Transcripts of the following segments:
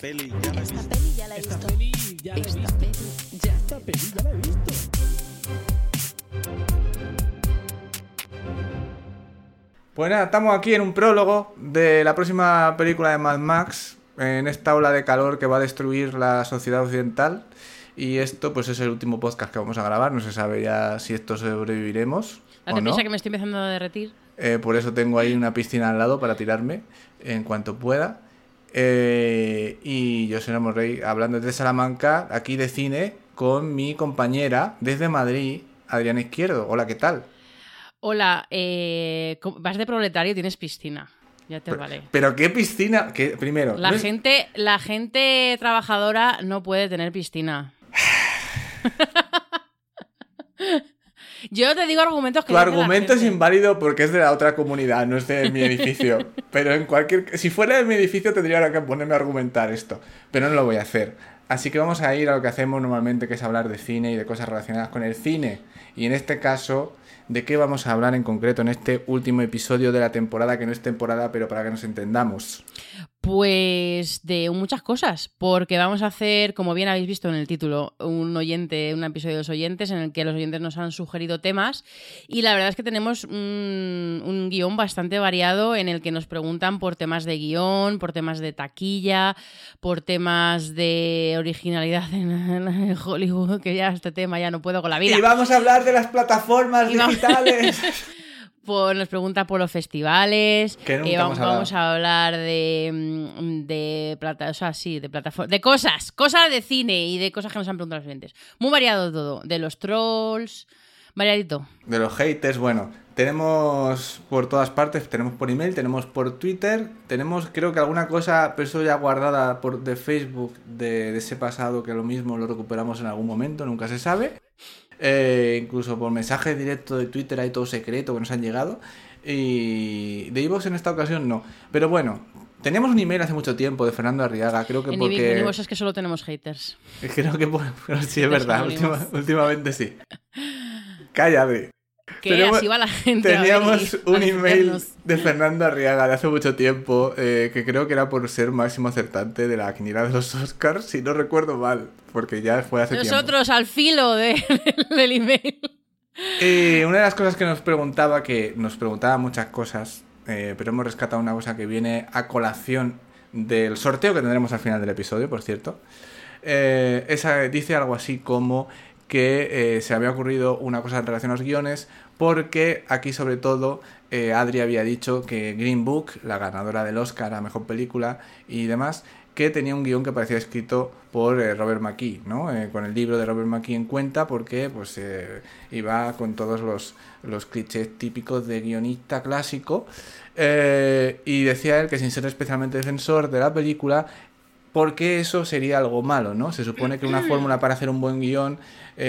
peli ya la he visto. Esta peli ya la he visto. Esta peli ya la he visto. Esta peli ya la he visto. Pues nada, estamos aquí en un prólogo de la próxima película de Mad Max, en esta ola de calor que va a destruir la sociedad occidental. Y esto pues es el último podcast que vamos a grabar, no se sabe ya si esto sobreviviremos o ¿Te no. piensa que me estoy empezando a derretir? Por eso tengo ahí una piscina al lado para tirarme en cuanto pueda. Y yo soy Ramos Rey, hablando desde Salamanca, aquí de cine, con mi compañera desde Madrid, Adriana Izquierdo. Hola, ¿qué tal? Hola, vas de proletario y tienes piscina. Ya te vale. ¿Pero qué piscina? Primero, La ¿no es- gente trabajadora no puede tener piscina. Yo te digo argumentos que Tu dice la argumento es gente. inválido porque es de la otra comunidad, no es de mi edificio. Pero si fuera de mi edificio tendría que ponerme a argumentar esto. Pero no lo voy a hacer. Así que vamos a ir a lo que hacemos normalmente, que es hablar de cine y de cosas relacionadas con el cine. Y en este caso, ¿de qué vamos a hablar en concreto en este último episodio de la temporada, que no es temporada, pero para que nos entendamos? Pues de muchas cosas, porque vamos a hacer, como bien habéis visto en el título, un episodio de los oyentes en el que los oyentes nos han sugerido temas y la verdad es que tenemos un guión bastante variado en el que nos preguntan por temas de guión, por temas de taquilla, por temas de originalidad en Hollywood, que ya este tema ya no puedo con la vida. Y vamos a hablar de las plataformas digitales. Nos pregunta por los festivales. Que nunca hemos vamos a hablar de plataformas, de cosas de cine y de cosas que nos han preguntado los clientes. Muy variado todo, de los trolls, variadito. De los haters, bueno, tenemos por todas partes, tenemos por email, tenemos por Twitter, tenemos creo que alguna cosa, pero eso ya guardada de Facebook de ese pasado, que lo mismo lo recuperamos en algún momento, nunca se sabe. Incluso por mensaje directo de Twitter hay todo secreto que nos han llegado. Y de iVoox en esta ocasión no. Pero bueno, teníamos un email hace mucho tiempo de Fernando Arriaga, creo que En porque... iVoox es que solo tenemos haters. Creo que pero sí, es verdad, anónimos. últimamente sí. Cállate. Que así va la gente. Teníamos un email felicitarnos. de Fernando Arriaga de hace mucho tiempo, que creo que era por ser máximo acertante de la quiniela de los Oscars, si no recuerdo mal, porque ya fue hace tiempo. Nosotros al filo del email. Y una de las cosas que nos preguntaba muchas cosas, pero hemos rescatado una cosa que viene a colación del sorteo que tendremos al final del episodio, por cierto. Dice algo así como que se había ocurrido una cosa en relación a los guiones, porque aquí sobre todo Adri había dicho que Green Book, la ganadora del Oscar a Mejor Película y demás, que tenía un guión que parecía escrito por Robert McKee, ¿no? Con el libro de Robert McKee en cuenta, porque pues iba con todos los clichés típicos de guionista clásico, y decía él que sin ser especialmente defensor de la película, porque eso sería algo malo, ¿no? Se supone que una fórmula para hacer un buen guión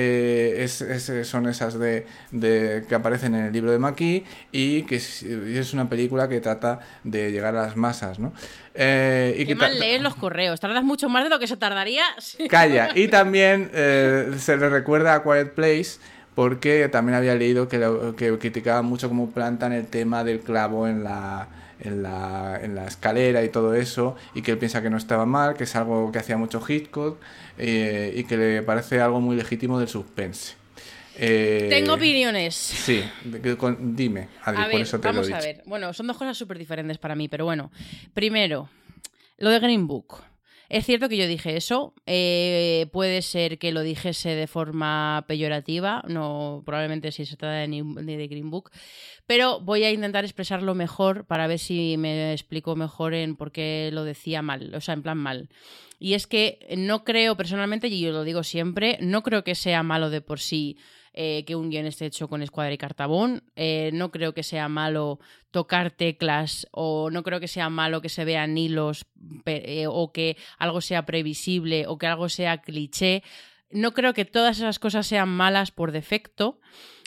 son esas de que aparecen en el libro de McKee, y que es una película que trata de llegar a las masas, ¿no? Qué mal lees los correos. Tardas mucho más de lo que se tardaría. Calla. Y también se le recuerda a Quiet Place, porque también había leído que criticaban mucho cómo plantan el tema del clavo en la escalera y todo eso, y que él piensa que no estaba mal, que es algo que hacía mucho Hitchcock, y que le parece algo muy legítimo del suspense. Tengo opiniones. Sí, dime, Adri, por eso te lo he dicho. Vamos a ver. Bueno, son dos cosas súper diferentes para mí, pero bueno. Primero, lo de Green Book. Es cierto que yo dije eso, puede ser que lo dijese de forma peyorativa, no, probablemente si se trata de Green Book, pero voy a intentar expresarlo mejor para ver si me explico mejor en por qué lo decía mal, o sea, en plan mal. Y es que no creo personalmente, y yo lo digo siempre, no creo que sea malo de por sí que un guion esté hecho con escuadra y cartabón, no creo que sea malo tocar teclas, o no creo que sea malo que se vean hilos, o que algo sea previsible, o que algo sea cliché. No creo que todas esas cosas sean malas por defecto,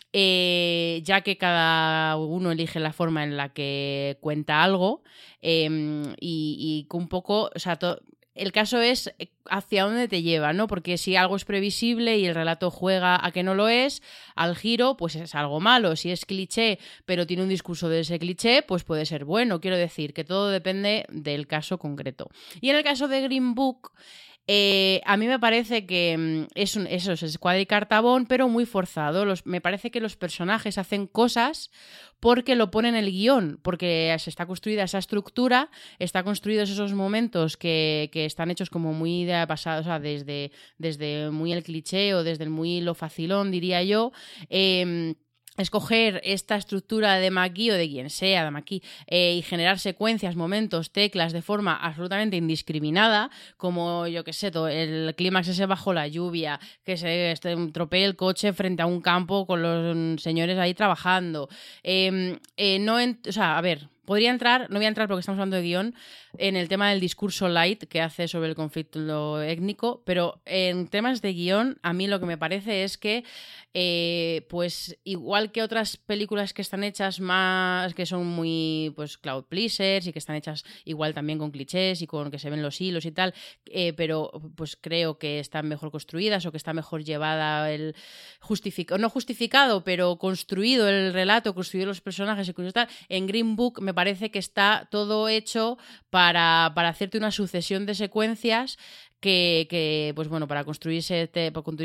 ya que cada uno elige la forma en la que cuenta algo, y un poco, o sea, el caso es hacia dónde te lleva, ¿no? Porque si algo es previsible y el relato juega a que no lo es, al giro, pues es algo malo. Si es cliché, pero tiene un discurso de ese cliché, pues puede ser bueno. Quiero decir que todo depende del caso concreto. Y en el caso de Green Book, a mí me parece que eso es escuadra y cartabón, pero muy forzado. Me parece que los personajes hacen cosas porque lo pone en el guión, porque se está construida esa estructura, está construidos esos momentos que están hechos como muy de pasado, o sea, desde muy el cliché o desde el muy lo facilón, diría yo. Escoger esta estructura de McGee o de quien sea, de McGee, y generar secuencias, momentos, teclas de forma absolutamente indiscriminada, como yo que sé, el clímax ese bajo la lluvia, que se tropee el coche frente a un campo con los señores ahí trabajando. O sea, a ver, podría entrar, no voy a entrar porque estamos hablando de guión, en el tema del discurso light que hace sobre el conflicto étnico, pero en temas de guión, a mí lo que me parece es que pues igual que otras películas que están hechas más, que son muy pues crowd pleasers y que están hechas igual también con clichés y con que se ven los hilos y tal, pero pues creo que están mejor construidas o que está mejor llevada no justificado, pero construido el relato, construido los personajes y tal. En Green Book me parece que está todo hecho para hacerte una sucesión de secuencias que pues bueno, para construirte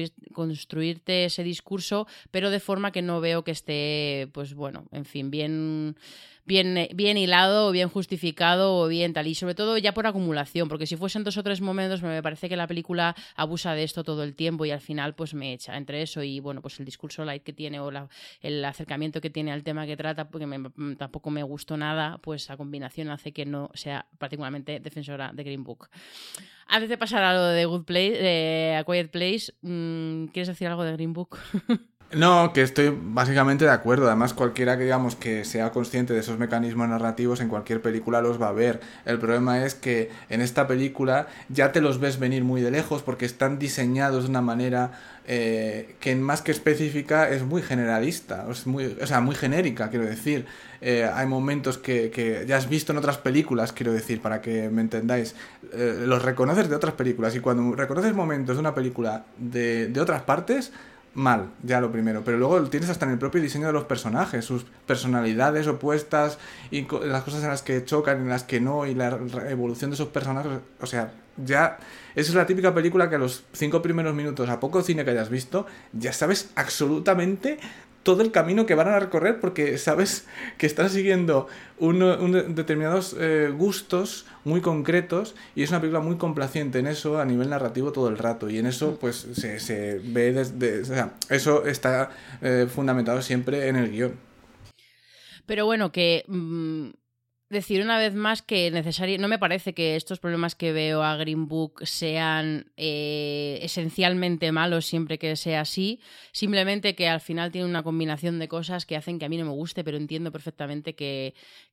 ese discurso, pero de forma que no veo que esté, pues bueno, en fin, bien hilado o bien justificado o bien tal, y sobre todo ya por acumulación, porque si fuesen 2 o 3 momentos me parece que la película abusa de esto todo el tiempo y al final pues me echa entre eso y bueno, pues el discurso light que tiene o el acercamiento que tiene al tema que trata, porque tampoco me gustó nada, pues la combinación hace que no sea particularmente defensora de Green Book. Antes de pasar a lo de A Quiet Place, ¿quieres decir algo de Green Book? No, que estoy básicamente de acuerdo. Además, cualquiera que digamos que sea consciente de esos mecanismos narrativos en cualquier película los va a ver. El problema es que en esta película ya te los ves venir muy de lejos porque están diseñados de una manera que más que específica es muy generalista, muy genérica, quiero decir. Hay momentos que ya has visto en otras películas, quiero decir, para que me entendáis. Los reconoces de otras películas y cuando reconoces momentos de una película de otras partes, mal, ya lo primero, pero luego lo tienes hasta en el propio diseño de los personajes, sus personalidades opuestas y las cosas en las que chocan y en las que no, y la evolución de esos personajes, o sea, ya, esa es la típica película que a los 5 primeros minutos, a poco cine que hayas visto, ya sabes absolutamente todo el camino que van a recorrer porque sabes que están siguiendo determinados gustos muy concretos y es una película muy complaciente en eso a nivel narrativo todo el rato y en eso pues se ve desde, o sea, eso está fundamentado siempre en el guión. Pero bueno, que decir una vez más que no me parece que estos problemas que veo a Green Book sean esencialmente malos siempre que sea así, simplemente que al final tiene una combinación de cosas que hacen que a mí no me guste, pero entiendo perfectamente que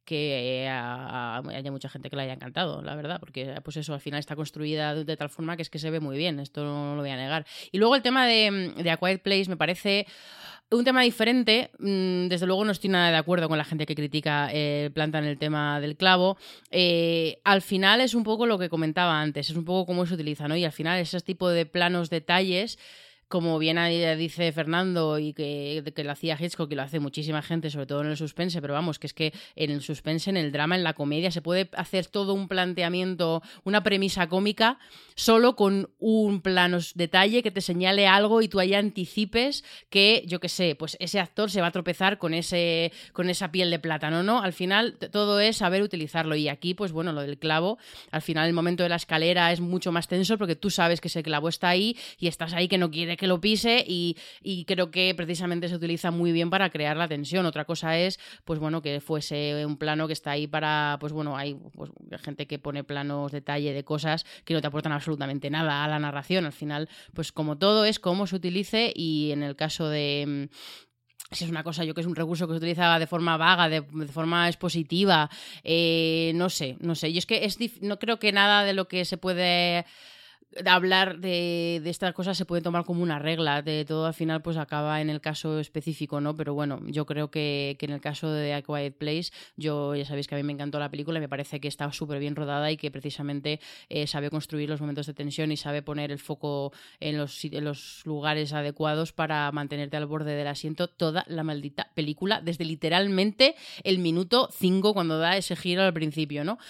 haya mucha gente que le haya encantado, la verdad, porque pues eso al final está construida de tal forma que es que se ve muy bien, esto no lo voy a negar. Y luego el tema de A Quiet Place me parece un tema diferente. Desde luego no estoy nada de acuerdo con la gente que critica Planta en el tema del clavo. Al final es un poco lo que comentaba antes, es un poco cómo se utiliza, ¿no? Y al final ese tipo de planos detalles, como bien dice Fernando y que lo hacía Hitchcock y lo hace muchísima gente, sobre todo en el suspense, pero vamos, que es que en el suspense, en el drama, en la comedia, se puede hacer todo un planteamiento, una premisa cómica, solo con un plano detalle que te señale algo y tú ahí anticipes que, yo qué sé, pues ese actor se va a tropezar con esa piel de plátano, ¿no? Al final todo es saber utilizarlo y aquí, pues bueno, lo del clavo, al final el momento de la escalera es mucho más tenso porque tú sabes que ese clavo está ahí y estás ahí que no quiere que lo pise y creo que precisamente se utiliza muy bien para crear la tensión. Otra cosa es, pues bueno, que fuese un plano que está ahí para, pues bueno, hay pues, gente que pone planos detalle de cosas que no te aportan absolutamente nada a la narración. Al final, pues como todo es cómo se utilice y en el caso de... si es una cosa, yo que es un recurso que se utiliza de forma vaga, de forma expositiva, no sé. Yo es que no creo que nada de lo que se puede hablar de estas cosas se puede tomar como una regla, de todo al final pues acaba en el caso específico, ¿no? Pero bueno, yo creo que en el caso de A Quiet Place, yo ya sabéis que a mí me encantó la película y me parece que está súper bien rodada y que precisamente sabe construir los momentos de tensión y sabe poner el foco en los lugares adecuados para mantenerte al borde del asiento toda la maldita película, desde literalmente el minuto 5 cuando da ese giro al principio, ¿no?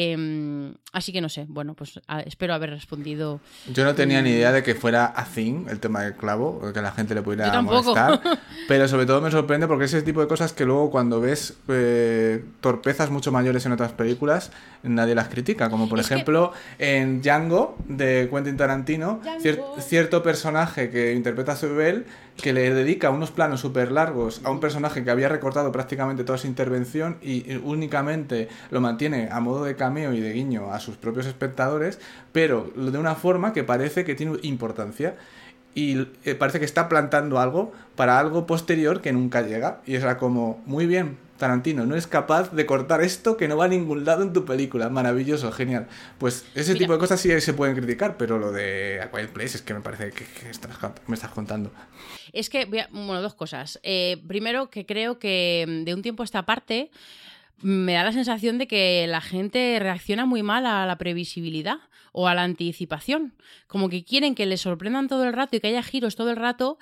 Así que no sé, bueno, pues espero haber respondido. Yo no tenía ni idea de que fuera a thing el tema del clavo, que a la gente le pudiera Yo tampoco. molestar, pero sobre todo me sorprende porque ese tipo de cosas que luego cuando ves torpezas mucho mayores en otras películas, nadie las critica, como por ejemplo en Django de Quentin Tarantino, cierto personaje que interpreta a Bell, que le dedica unos planos súper largos a un personaje que había recortado prácticamente toda su intervención y únicamente lo mantiene a modo de cameo y de guiño a sus propios espectadores, pero de una forma que parece que tiene importancia y parece que está plantando algo para algo posterior que nunca llega, y era como, muy bien, Tarantino, no eres capaz de cortar esto que no va a ningún lado en tu película, maravilloso, genial. Pues ese tipo de cosas sí se pueden criticar, pero lo de A Quiet Place es que me parece que me estás contando. Es que, bueno, dos cosas. Primero, que creo que de un tiempo a esta parte me da la sensación de que la gente reacciona muy mal a la previsibilidad o a la anticipación. Como que quieren que les sorprendan todo el rato y que haya giros todo el rato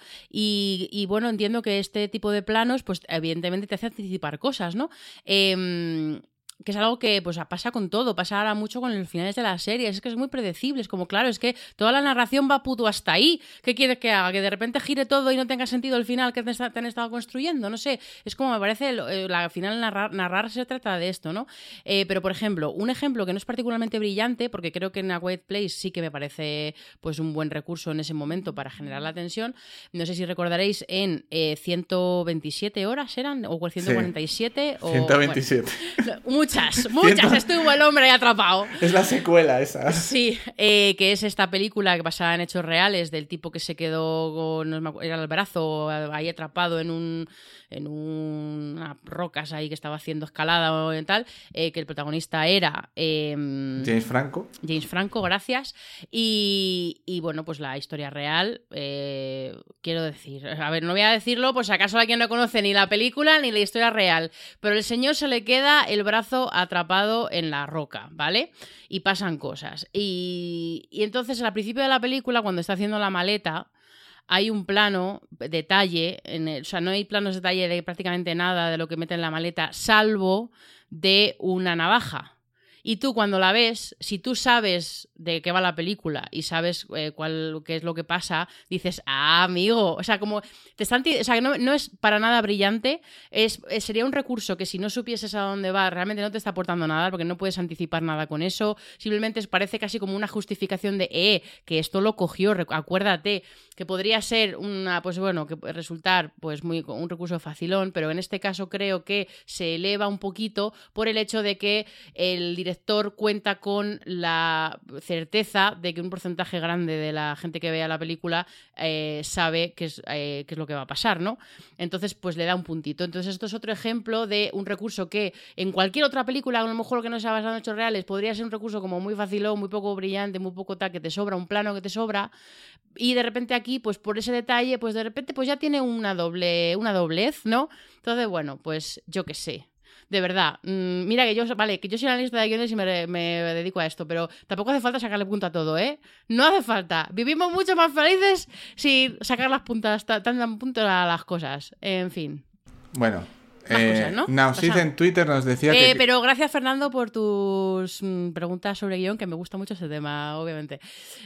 y bueno, entiendo que este tipo de planos, pues evidentemente te hace anticipar cosas, ¿no? Que es algo que pues pasa con todo, pasa ahora mucho con los finales de las series, es que es muy predecible, es como, claro, es que toda la narración va puto hasta ahí. ¿Qué quieres que haga? ¿Que de repente gire todo y no tenga sentido el final que te han estado construyendo? No sé, es como me parece, al final narrar se trata de esto, ¿no? Pero, por ejemplo, un ejemplo que no es particularmente brillante, porque creo que en A Quiet Place sí que me parece pues un buen recurso en ese momento para generar la tensión, no sé si recordaréis en 127 horas eran, o 147, sí, o 127. Bueno, muchas, estuvo el hombre ahí atrapado. Es la secuela esa. Sí, que es esta película que basada en hechos reales del tipo que se quedó con, era el brazo ahí atrapado en unas rocas ahí que estaba haciendo escalada o tal, que el protagonista era James Franco. James Franco, gracias. Y bueno, pues la historia real, quiero decir, a ver, no voy a decirlo, pues acaso alguien no conoce ni la película ni la historia real, pero el señor se le queda el brazo atrapado en la roca, ¿vale? Y pasan cosas. Y entonces al principio de la película, cuando está haciendo la maleta, hay un plano, detalle, o sea, no hay planos de detalle de prácticamente nada de lo que mete en la maleta, salvo de una navaja. Y tú cuando la ves, si tú sabes de qué va la película y sabes qué es lo que pasa, dices, ah, amigo, o sea, como o sea, que no es para nada brillante, sería un recurso que si no supieses a dónde va, realmente no te está aportando nada, porque no puedes anticipar nada con eso, simplemente parece casi como una justificación de, que esto lo cogió, acuérdate, que podría ser pues bueno, que resultar pues un recurso facilón, pero en este caso creo que se eleva un poquito por el hecho de que el director cuenta con la certeza de que un porcentaje grande de la gente que vea la película sabe qué es lo que va a pasar, ¿no? Entonces, pues le da un puntito. Entonces, esto es otro ejemplo de un recurso que en cualquier otra película, a lo mejor que no sea basado en hechos reales, podría ser un recurso como muy facilón, muy poco brillante, muy poco tal, que te sobra, un plano que te sobra, y de repente aquí, pues por ese detalle, pues de repente pues ya tiene una doblez, ¿no? Entonces, bueno, pues yo qué sé. De verdad, mira que yo soy analista de guiones y me dedico a esto, pero tampoco hace falta sacarle punta a todo, ¿eh? No hace falta. Vivimos mucho más felices sin sacar las puntas, tan punto a las cosas. En fin. Bueno. Cosas, ¿no? Nausid en Twitter nos decía que... Pero gracias, Fernando, por tus preguntas sobre guión, que me gusta mucho ese tema, obviamente.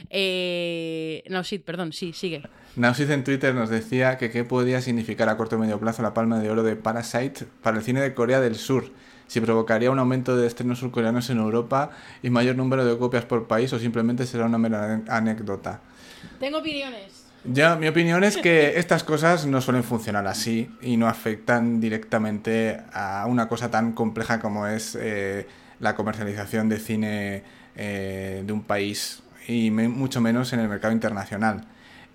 Nausid, perdón, sí, sigue. Nausid en Twitter nos decía que qué podía significar a corto o medio plazo la palma de oro de Parasite para el cine de Corea del Sur. Si provocaría un aumento de estrenos surcoreanos en Europa y mayor número de copias por país, o simplemente será una mera anécdota. Tengo opiniones. Mi opinión es que estas cosas no suelen funcionar así y no afectan directamente a una cosa tan compleja como es la comercialización de cine de un país y mucho menos en el mercado internacional.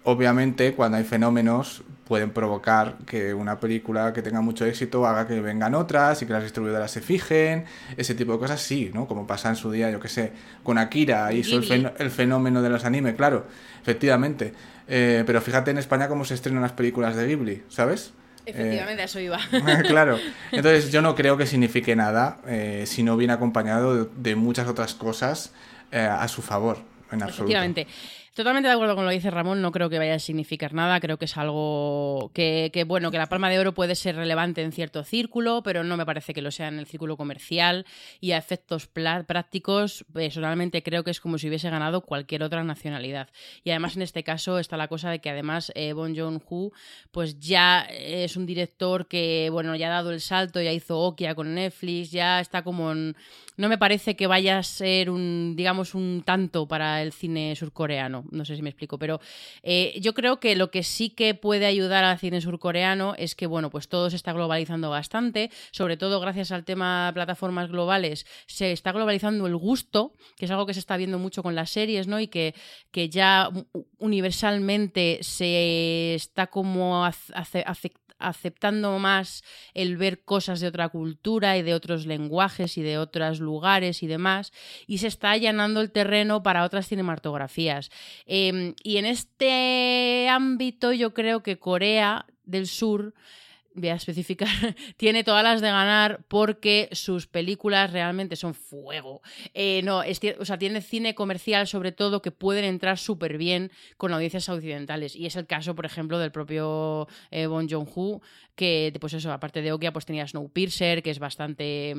obviamente cuando hay fenómenos pueden provocar que una película que tenga mucho éxito haga que vengan otras y que las distribuidoras se fijen, ese tipo de cosas sí, ¿no? Como pasa en su día, yo qué sé, con Akira, hizo el fenómeno de los anime, claro, efectivamente. Pero fíjate en España cómo se estrenan las películas de Ghibli, ¿sabes? Efectivamente, a eso iba. Claro, entonces yo no creo que signifique nada si no viene acompañado de muchas otras cosas a su favor, en absoluto. Efectivamente. Totalmente de acuerdo con lo que dice Ramón, no creo que vaya a significar nada, creo que es algo bueno, que la Palma de Oro puede ser relevante en cierto círculo, pero no me parece que lo sea en el círculo comercial y a efectos prácticos, personalmente creo que es como si hubiese ganado cualquier otra nacionalidad. Y además en este caso está la cosa de que además Bong Joon-ho pues ya es un director que, bueno, ya ha dado el salto, ya hizo Okja con Netflix, ya está como en... No me parece que vaya a ser un tanto para el cine surcoreano. No sé si me explico, pero yo creo que lo que sí que puede ayudar al cine surcoreano es que, bueno, pues todo se está globalizando bastante, sobre todo gracias al tema de plataformas globales, se está globalizando el gusto, que es algo que se está viendo mucho con las series, ¿no? Y que ya universalmente se está como aceptando más el ver cosas de otra cultura y de otros lenguajes y de otros lugares y demás, y se está allanando el terreno para otras cinematografías. Y en este ámbito yo creo que Corea del Sur, voy a especificar, tiene todas las de ganar porque sus películas realmente son fuego. Tiene cine comercial sobre todo que pueden entrar súper bien con audiencias occidentales. Y es el caso, por ejemplo, del propio Bong Joon-ho, que, pues eso, aparte de Okja, pues tenía Snowpiercer, que es bastante,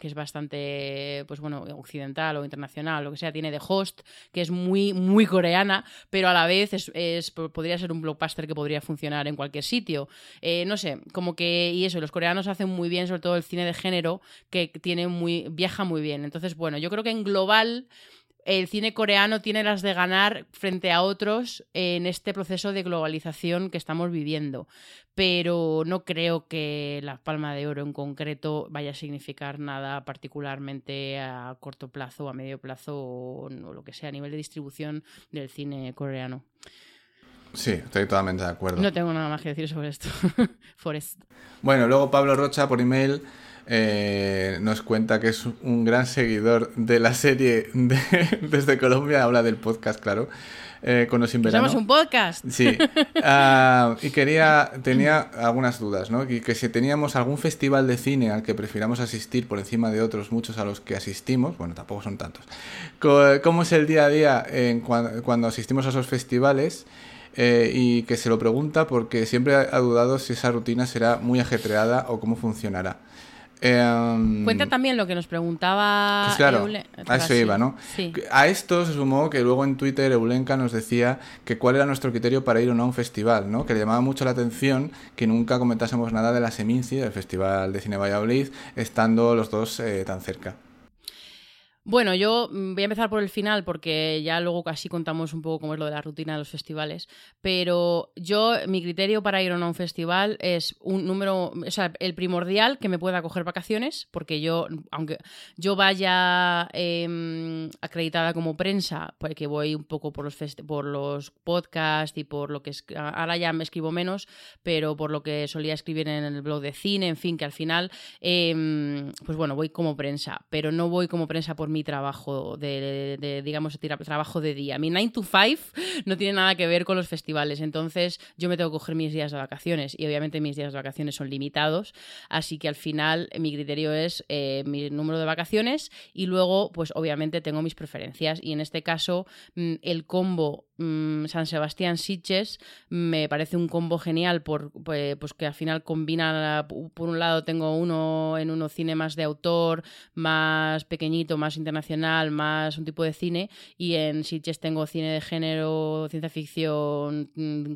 pues bueno, occidental o internacional, lo que sea. Tiene The Host, que es muy, muy coreana, pero a la vez podría ser un blockbuster que podría funcionar en cualquier sitio. No sé, como que, y eso, los coreanos hacen muy bien, sobre todo el cine de género, que viaja muy bien. Entonces, bueno, yo creo que en global el cine coreano tiene las de ganar frente a otros en este proceso de globalización que estamos viviendo. Pero no creo que la Palma de Oro en concreto vaya a significar nada particularmente a corto plazo, a medio plazo o lo que sea a nivel de distribución del cine coreano. Sí, estoy totalmente de acuerdo. No tengo nada más que decir sobre esto. Forest. Bueno, luego Pablo Rocha por email nos cuenta que es un gran seguidor de la serie desde Colombia, habla del podcast, claro, con o sin verano. ¿Somos un podcast? Sí. Y tenía algunas dudas, ¿no? Y que si teníamos algún festival de cine al que prefiramos asistir por encima de otros muchos a los que asistimos, bueno, tampoco son tantos. ¿Cómo es el día a día cuando asistimos a esos festivales? Y que se lo pregunta porque siempre ha dudado si esa rutina será muy ajetreada o cómo funcionará. Cuenta también lo que nos preguntaba pues claro, a eso iba, ¿no? Sí. A esto se sumó que luego en Twitter Eulenka nos decía que cuál era nuestro criterio para ir o no a un festival, ¿no? Que le llamaba mucho la atención que nunca comentásemos nada de la Seminci, del Festival de Cine Valladolid, estando los dos tan cerca. Bueno, yo voy a empezar por el final porque ya luego casi contamos un poco cómo es lo de la rutina de los festivales, pero mi criterio para ir o no a un festival es un número, o sea, el primordial, que me pueda coger vacaciones, porque aunque yo vaya acreditada como prensa, porque voy un poco por los podcasts y por lo que ahora ya me escribo menos, pero por lo que solía escribir en el blog de cine, en fin, que al final, pues bueno, voy como prensa, pero no voy como prensa por mi trabajo digamos, trabajo de día. Mi 9 to 5 no tiene nada que ver con los festivales, entonces yo me tengo que coger mis días de vacaciones y obviamente mis días de vacaciones son limitados, así que al final mi criterio es mi número de vacaciones y luego pues obviamente tengo mis preferencias y en este caso el combo San Sebastián-Sitges me parece un combo genial pues que al final combina, por un lado tengo uno cine más de autor, más pequeñito, más internacional, más un tipo de cine, y en Sitges tengo cine de género, ciencia ficción,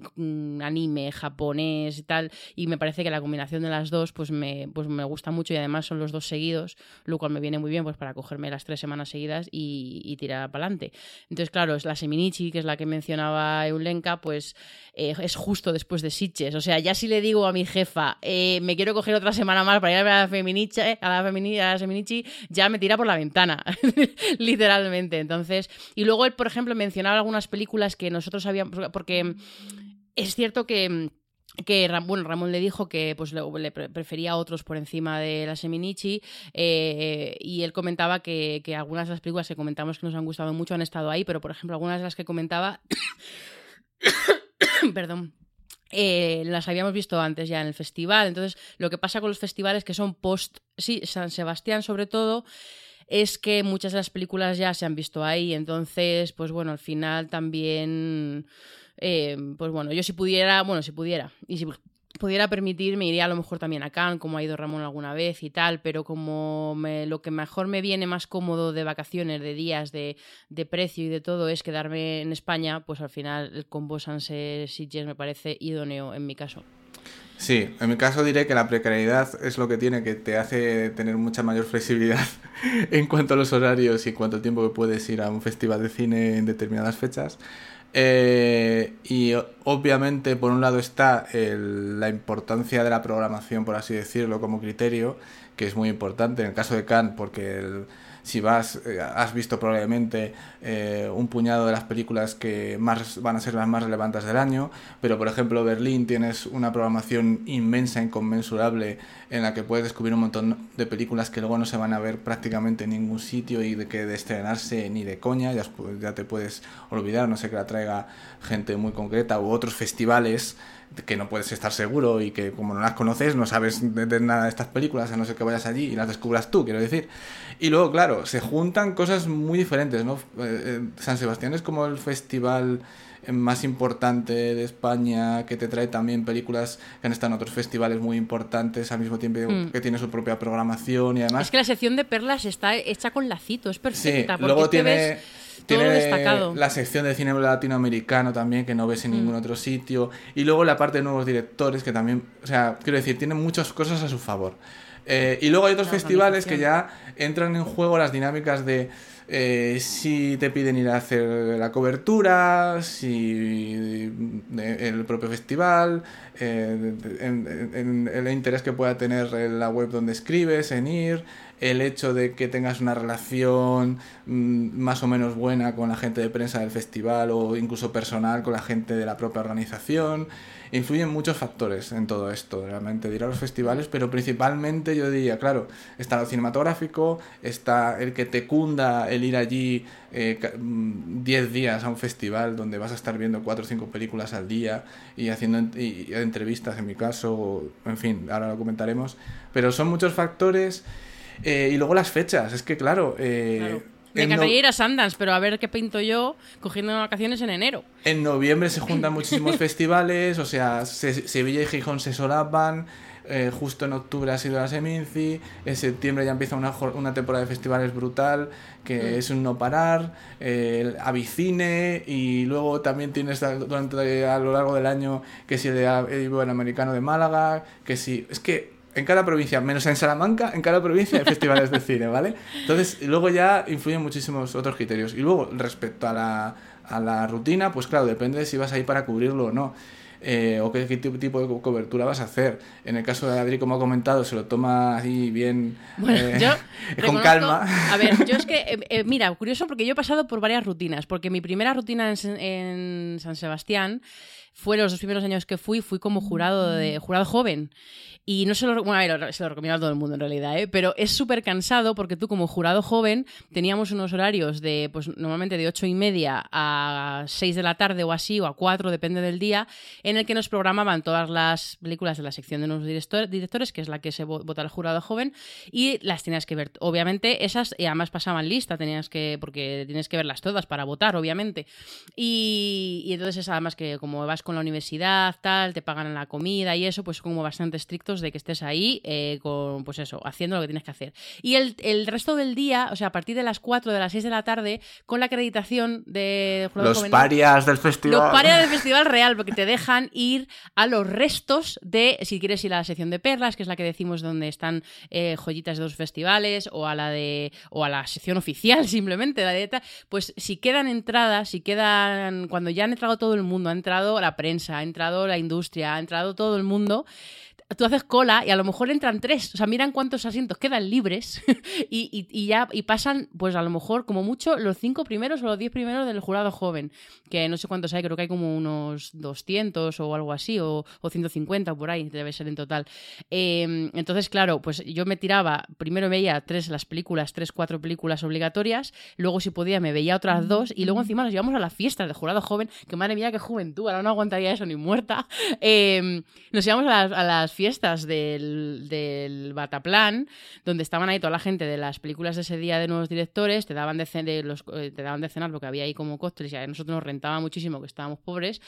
anime, japonés y tal, y me parece que la combinación de las dos pues me gusta mucho y además son los dos seguidos, lo cual me viene muy bien pues para cogerme las 3 semanas seguidas y tirar para adelante. Entonces claro, es la Seminichi, que es la que mencionaba Eulenka, pues es justo después de Sitges. O sea, ya si le digo a mi jefa, me quiero coger otra semana más para ir a ver a la Feminici, ya me tira por la ventana, literalmente. Entonces, y luego él, por ejemplo, mencionaba algunas películas que nosotros habíamos, porque es cierto que Ramón le dijo que pues le prefería a otros por encima de la Seminichi, y él comentaba que algunas de las películas que comentamos que nos han gustado mucho han estado ahí, pero por ejemplo algunas de las que comentaba perdón, las habíamos visto antes ya en el festival. Entonces lo que pasa con los festivales que son San Sebastián sobre todo, es que muchas de las películas ya se han visto ahí. Entonces pues bueno, al final también pues bueno, yo si pudiera y si pudiera permitirme, iría a lo mejor también a Cannes, como ha ido Ramón alguna vez y tal, pero como lo que mejor me viene más cómodo de vacaciones, de días, de precio y de todo, es quedarme en España, pues al final el combo Sanse-Sitges me parece idóneo en mi caso. Sí, en mi caso diré que la precariedad es lo que tiene, que te hace tener mucha mayor flexibilidad en cuanto a los horarios y en cuanto al tiempo que puedes ir a un festival de cine en determinadas fechas. Y obviamente por un lado está la importancia de la programación, por así decirlo, como criterio, que es muy importante en el caso de Cannes, porque si vas, has visto probablemente un puñado de las películas que más van a ser las más relevantes del año, pero por ejemplo Berlín tienes una programación inmensa, inconmensurable, en la que puedes descubrir un montón de películas que luego no se van a ver prácticamente en ningún sitio y de estrenarse ni de coña, ya te puedes olvidar, no sé, que la traiga gente muy concreta, u otros festivales que no puedes estar seguro y que como no las conoces no sabes de nada de estas películas, a no ser que vayas allí y las descubras tú, quiero decir. Y luego, claro, se juntan cosas muy diferentes, ¿no? San Sebastián es como el festival más importante de España, que te trae también películas que han estado en otros festivales muy importantes al mismo tiempo que tiene su propia programación y además... Es que la sección de perlas está hecha con lacito, es perfecta. Sí, luego tiene destacado. La sección de cine latinoamericano también, que no ves en ningún otro sitio, y luego la parte de nuevos directores, que también, o sea, quiero decir, tiene muchas cosas a su favor. Y luego hay otros festivales que ya entran en juego las dinámicas de si te piden ir a hacer la cobertura, si el propio festival, el interés que pueda tener en la web donde escribes, en ir, el hecho de que tengas una relación más o menos buena con la gente de prensa del festival o incluso personal con la gente de la propia organización. Influyen muchos factores en todo esto, realmente, de ir a los festivales, pero principalmente yo diría, claro, está lo cinematográfico, está el que te cunda el ir allí 10 días a un festival donde vas a estar viendo 4 o 5 películas al día y haciendo entrevistas en mi caso, o, en fin, ahora lo comentaremos, pero son muchos factores. Y luego las fechas, es que claro... Me encantaría ir a Sundance, pero a ver qué pinto yo cogiendo vacaciones en enero. En noviembre se juntan muchísimos festivales, o sea, Sevilla y Gijón se solapan, justo en octubre ha sido la Seminci, en septiembre ya empieza una temporada de festivales brutal, que es un no parar, Avicine, y luego también tienes a lo largo del año que si el Iberoamericano de Málaga, que si... Es que en cada provincia, menos en Salamanca, en cada provincia hay festivales de cine, ¿vale? Entonces, luego ya influyen muchísimos otros criterios. Y luego, respecto a la rutina, pues claro, depende de si vas ahí para cubrirlo o no. O qué tipo de cobertura vas a hacer. En el caso de Adri, como ha comentado, se lo toma así bien, bueno, yo con calma. A ver, yo es que, mira, curioso porque yo he pasado por varias rutinas, porque mi primera rutina en San Sebastián fue los 2 primeros años que fui como jurado joven. Y no se lo recomiendo a todo el mundo en realidad, pero es súper cansado porque tú como jurado joven teníamos unos horarios de, pues normalmente de 8:30 a 6 de la tarde o así, o a 4, depende del día, en el que nos programaban todas las películas de la sección de nuevos directores, que es la que se vota el jurado joven, y las tenías que ver. Obviamente esas, y además pasaban lista, porque tienes que verlas todas para votar, obviamente. Y entonces además que como vas vas con la universidad, tal, te pagan la comida y eso, pues como bastante estrictos de que estés ahí con, pues eso, haciendo lo que tienes que hacer. Y el resto del día, o sea, a partir de las 4, de las 6 de la tarde, con la acreditación de jurado Los juvenil, parias del festival. los parias del festival real, porque te dejan ir a los restos de, si quieres ir a la sección de perlas, que es la que decimos donde están joyitas de dos festivales, o a la sección oficial simplemente, la de ETA, pues si quedan entradas, cuando ya han entrado todo el mundo, ha entrado la prensa, ha entrado la industria, ha entrado todo el mundo, tú haces cola y a lo mejor entran 3, o sea, miran cuántos asientos quedan libres y pasan, pues a lo mejor como mucho los 5 primeros o los 10 primeros del jurado joven, que no sé cuántos hay, creo que hay como unos 200 o algo así, o 150 por ahí, debe ser en total. Entonces, claro, pues yo me tiraba, primero veía 4 películas obligatorias, luego si podía me veía otras 2 y luego encima nos llevamos a las fiestas del jurado joven, que madre mía, qué juventud, ahora no aguantaría eso ni muerta. Nos llevamos a las fiestas del Bataplan, donde estaban ahí toda la gente de las películas de ese día de nuevos directores, te daban de cenar porque había ahí como cócteles y a nosotros nos rentaba muchísimo que estábamos pobres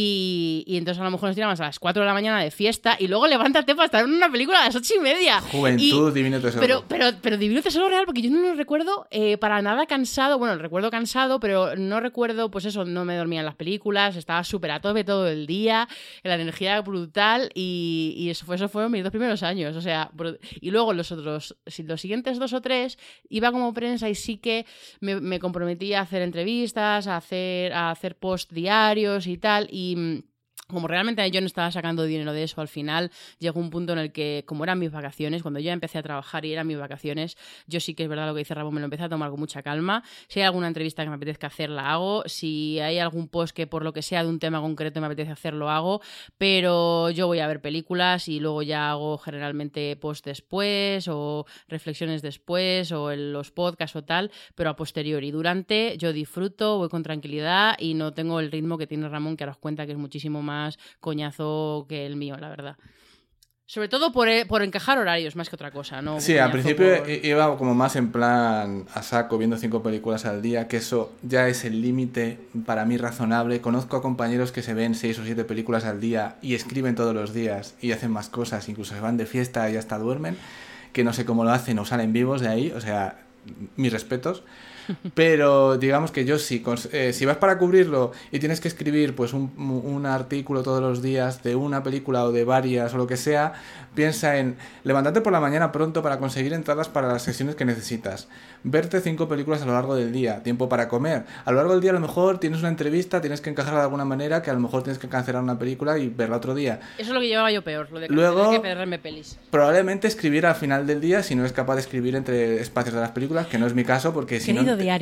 y entonces a lo mejor nos tiramos a las 4 de la mañana de fiesta y luego levántate para estar en una película a las 8:30. Juventud, divino tesoro. Pero divino tesoro real, porque yo no lo recuerdo para nada cansado, bueno, lo recuerdo cansado, pero no recuerdo, pues eso, no me dormía en las películas, estaba súper a tope todo el día, la energía brutal y esos fueron mis 2 primeros años, o sea, y luego los siguientes 2 o 3 iba como prensa y sí que me comprometía a hacer entrevistas, a hacer post diarios y tal, y como realmente yo no estaba sacando dinero de eso, al final llegó un punto en el que, como eran mis vacaciones, cuando yo empecé a trabajar y eran mis vacaciones, yo sí que es verdad lo que dice Ramón, me lo empecé a tomar con mucha calma. Si hay alguna entrevista que me apetezca hacer, la hago. Si hay algún post que por lo que sea de un tema concreto me apetece hacer, lo hago. Pero yo voy a ver películas y luego ya hago generalmente post después o reflexiones después o en los podcasts o tal, pero a posteriori. Durante yo disfruto, voy con tranquilidad y no tengo el ritmo que tiene Ramón, que ahora os cuenta que es muchísimo más coñazo que el mío, la verdad. Sobre todo por encajar horarios, más que otra cosa, ¿no? Sí, al principio iba como más en plan a saco, viendo 5 películas al día, que eso ya es el límite para mí razonable. Conozco a compañeros que se ven 6 o 7 películas al día y escriben todos los días y hacen más cosas, incluso se van de fiesta y hasta duermen, que no sé cómo lo hacen o salen vivos de ahí, o sea, mis respetos. Pero digamos que yo sí, si vas para cubrirlo y tienes que escribir pues un artículo todos los días de una película o de varias o lo que sea, piensa en levantarte por la mañana pronto para conseguir entradas para las sesiones que necesitas, verte 5 películas a lo largo del día, tiempo para comer, a lo largo del día a lo mejor tienes una entrevista, tienes que encajarla de alguna manera, que a lo mejor tienes que cancelar una película y verla otro día. Eso es lo que llevaba yo peor, lo de luego, que perderme pelis. Probablemente escribir al final del día, si no es capaz de escribir entre espacios de las películas, que no es mi caso, porque si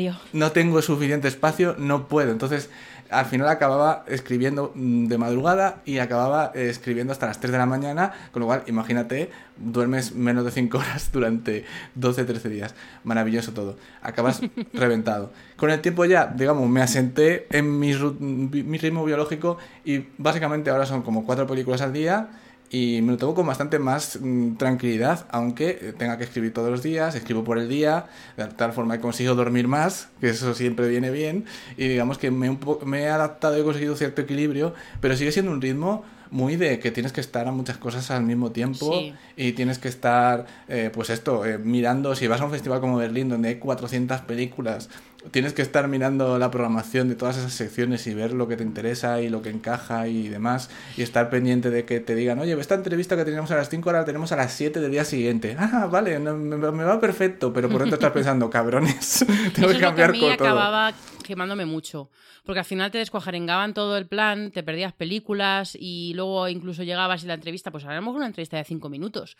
no tengo suficiente espacio, no puedo. Entonces, al final acababa escribiendo de madrugada y acababa escribiendo hasta las 3 de la mañana, con lo cual, imagínate, duermes menos de 5 horas durante 12-13 días. Maravilloso todo. Acabas reventado. Con el tiempo ya, digamos, me asenté en mi ritmo biológico y básicamente ahora son como 4 películas al día. Y me lo tomo con bastante más tranquilidad, aunque tenga que escribir todos los días, escribo por el día, de tal forma que consigo dormir más, que eso siempre viene bien, y digamos que me he adaptado y he conseguido cierto equilibrio, pero sigue siendo un ritmo muy de que tienes que estar a muchas cosas al mismo tiempo, sí. Y tienes que estar, mirando, si vas a un festival como Berlín, donde hay 400 películas, tienes que estar mirando la programación de todas esas secciones y ver lo que te interesa y lo que encaja y demás, y estar pendiente de que te digan, oye, esta entrevista que teníamos a las 5 ahora la tenemos a las 7 del día siguiente. Ah, vale, me va perfecto, pero por dentro estás pensando, cabrones, tengo que cambiar todo. Eso es lo que a mí todo. acababa quemándome mucho, porque al final te descuajarengaban todo el plan, te perdías películas y luego incluso llegabas y la entrevista, pues haremos una entrevista de 5 minutos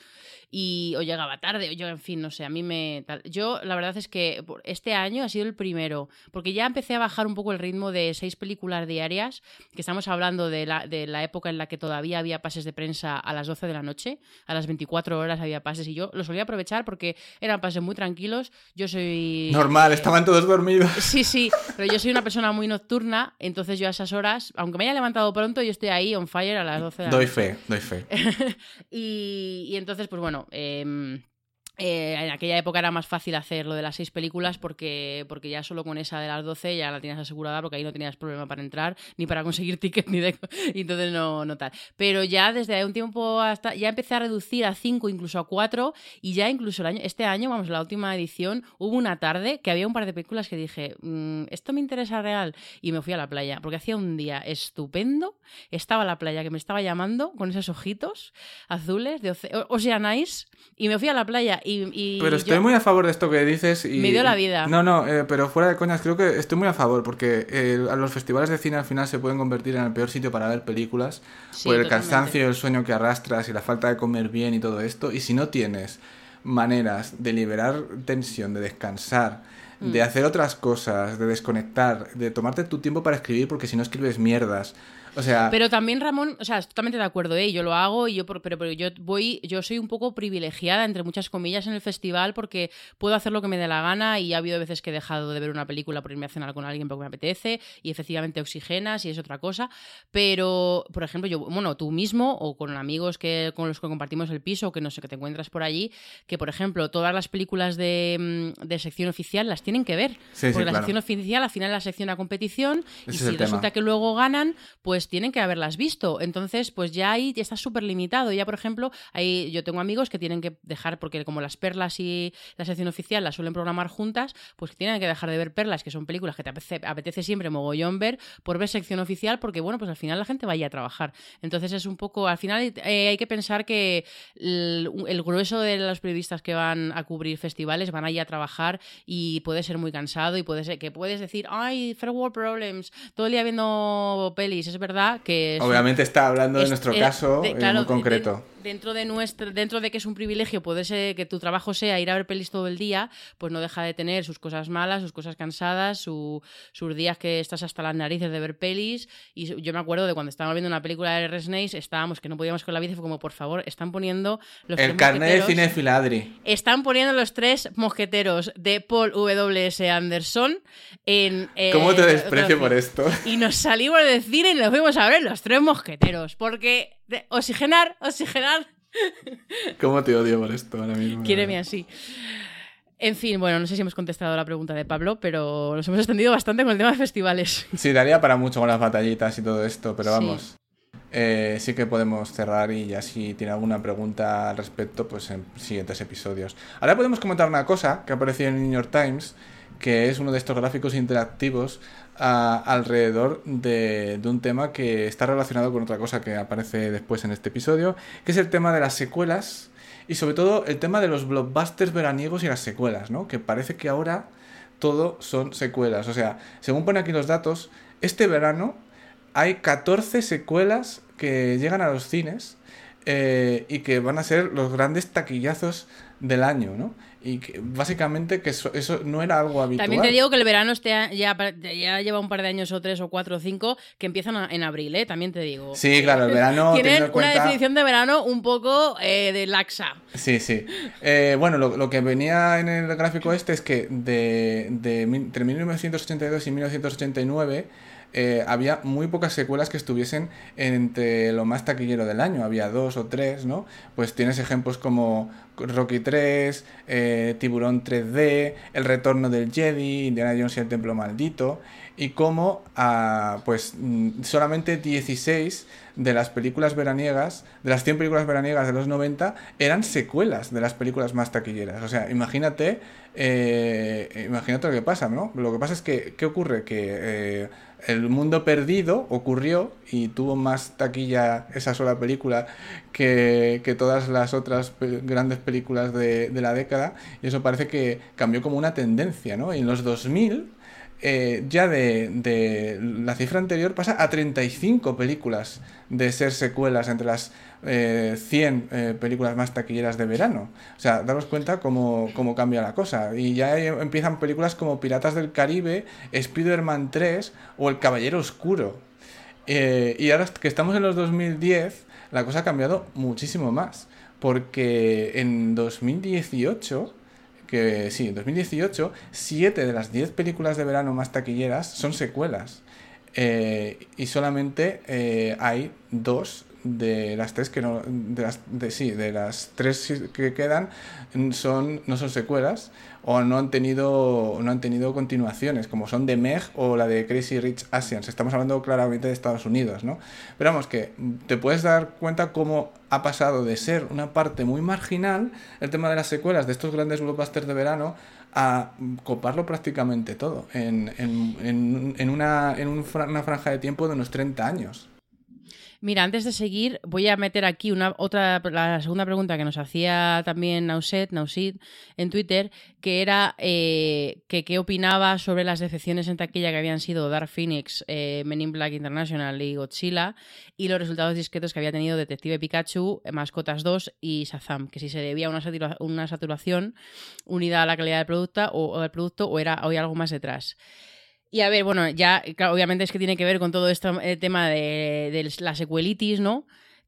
o llegaba tarde, o yo, en fin, no sé, a mí yo la verdad es que este año ha sido el primero, porque ya empecé a bajar un poco el ritmo de 6 películas diarias, que estamos hablando de la época en la que todavía había pases de prensa a las 12 de la noche, a las 24 horas había pases y yo los solía aprovechar porque eran pases muy tranquilos. Yo soy... Normal, estaban todos dormidos. Sí, pero yo soy una persona muy nocturna, entonces yo a esas horas, aunque me haya levantado pronto, yo estoy ahí on fire a las 12 de la noche. Doy fe. y entonces, pues bueno, En aquella época era más fácil hacer lo de las 6 películas porque ya solo con esa de las 12 ya la tenías asegurada, porque ahí no tenías problema para entrar ni para conseguir tickets y entonces no tal. Pero ya desde un tiempo hasta ya empecé a reducir a 5, incluso a 4, y ya incluso este año, vamos, la última edición, hubo una tarde que había un par de películas que dije, esto me interesa real, y me fui a la playa porque hacía un día estupendo, estaba la playa que me estaba llamando con esos ojitos azules de Ocean Eyes, y me fui a la playa. Pero estoy muy a favor de esto que dices. Y me dio la vida. No, pero fuera de coñas, creo que estoy muy a favor porque a los festivales de cine al final se pueden convertir en el peor sitio para ver películas por el cansancio y el sueño que arrastras y la falta de comer bien y todo esto. Y si no tienes maneras de liberar tensión, de descansar, de hacer otras cosas, de desconectar, de tomarte tu tiempo para escribir, porque si no escribes mierdas. O sea... Pero también, Ramón, o sea, totalmente de acuerdo, yo lo hago y pero yo soy un poco privilegiada, entre muchas comillas, en el festival porque puedo hacer lo que me dé la gana, y ha habido veces que he dejado de ver una película por irme a cenar con alguien porque me apetece, y efectivamente oxigenas y es otra cosa. Pero, por ejemplo, tú mismo o con amigos con los que compartimos el piso, que no sé, que te encuentras por allí, que, por ejemplo, todas las películas de sección oficial las tienen que ver. Sí, porque la claro. sección oficial, al final, la sección a competición, y Ese si es resulta tema. que luego ganan, pues tienen que haberlas visto. Entonces, pues ya ahí está súper limitado. Ya, por ejemplo, ahí yo tengo amigos que tienen que dejar, porque como las Perlas y la sección oficial las suelen programar juntas, pues tienen que dejar de ver Perlas, que son películas que te apetece siempre mogollón ver, por ver sección oficial, porque bueno, pues al final la gente vaya a trabajar. Entonces es un poco, al final hay que pensar que el grueso de los periodistas que van a cubrir festivales van allí a trabajar, y puede ser muy cansado, y puede ser que puedes decir, ay, First World Problems, todo el día viendo pelis. Es verdad que Obviamente está hablando de nuestro caso claro, muy concreto. Dentro de que es un privilegio, puede ser que tu trabajo sea ir a ver pelis todo el día, pues no deja de tener sus cosas malas, sus cosas cansadas, sus días que estás hasta las narices de ver pelis. Y yo me acuerdo de cuando estábamos viendo una película de Resnais, estábamos que no podíamos con la vida, fue como, por favor, están poniendo los el carnet de cinéfila, Adri. Están poniendo los 3 mosqueteros de Paul W.S. Anderson en... ¿Cómo te desprecio por esto? Y nos salimos del cine y nos fuimos a ver los 3 mosqueteros, porque... Oxigenar. ¿Cómo te odio por esto ahora mismo? Quiéreme así. En fin, bueno, no sé si hemos contestado la pregunta de Pablo, pero nos hemos extendido bastante con el tema de festivales. Sí, daría para mucho con las batallitas y todo esto, pero Sí. vamos. Sí que podemos cerrar, y ya si tiene alguna pregunta al respecto, pues en siguientes episodios. Ahora podemos comentar una cosa que ha aparecido en el New York Times, que es uno de estos gráficos interactivos alrededor de un tema que está relacionado con otra cosa que aparece después en este episodio, que es el tema de las secuelas y sobre todo el tema de los blockbusters veraniegos y las secuelas, ¿no? Que parece que ahora todo son secuelas. O sea, según pone aquí los datos, este verano hay 14 secuelas que llegan a los cines y que van a ser los grandes taquillazos del año, ¿no? Y que, básicamente que eso no era algo habitual. También te digo que el verano ya lleva un par de años, o 3 o 4 o 5, que empiezan en abril, también te digo. Sí, claro, el verano... Tienen en cuenta... una definición de verano un poco de laxa. Sí. Bueno, lo que venía en el gráfico este es que entre 1982 y 1989 había muy pocas secuelas que estuviesen entre lo más taquillero del año. Había 2 o 3, ¿no? Pues tienes ejemplos como Rocky 3, Tiburón 3D, El Retorno del Jedi, Indiana Jones y el Templo Maldito, y como pues solamente 16 de las películas veraniegas, de las 100 películas veraniegas de los 90, eran secuelas de las películas más taquilleras. O sea, imagínate lo que pasa, ¿no? Lo que pasa es que, ¿qué ocurre? Que El Mundo Perdido ocurrió y tuvo más taquilla esa sola película que todas las otras grandes películas de la década, y eso parece que cambió como una tendencia, ¿no? Y en los 2000 ya de la cifra anterior pasa a 35 películas de ser secuelas entre las 100 películas más taquilleras de verano. O sea, daros cuenta cómo cambia la cosa. Y ya empiezan películas como Piratas del Caribe, Spider-Man 3 o El Caballero Oscuro. Y ahora que estamos en los 2010, la cosa ha cambiado muchísimo más. Porque en 2018... en 2018, 7 de las 10 películas de verano más taquilleras son secuelas. Y solamente hay 2 de las tres que no, de las tres que quedan no son secuelas o no han tenido continuaciones, como son The Meg o la de Crazy Rich Asians. Estamos hablando claramente de Estados Unidos, ¿no? Pero vamos, que te puedes dar cuenta cómo ha pasado de ser una parte muy marginal el tema de las secuelas de estos grandes blockbusters de verano a coparlo prácticamente todo en una franja de tiempo de unos 30 años. Mira, antes de seguir, voy a meter aquí la segunda pregunta que nos hacía también Nausid en Twitter, que era que qué opinaba sobre las decepciones en taquilla que habían sido Dark Phoenix, Men in Black International y Godzilla, y los resultados discretos que había tenido Detective Pikachu, Mascotas 2 y Shazam, que si se debía a una saturación unida a la calidad del producto o había algo más detrás. Y a ver, bueno, ya, claro, obviamente es que tiene que ver con todo este tema de la secuelitis, ¿no?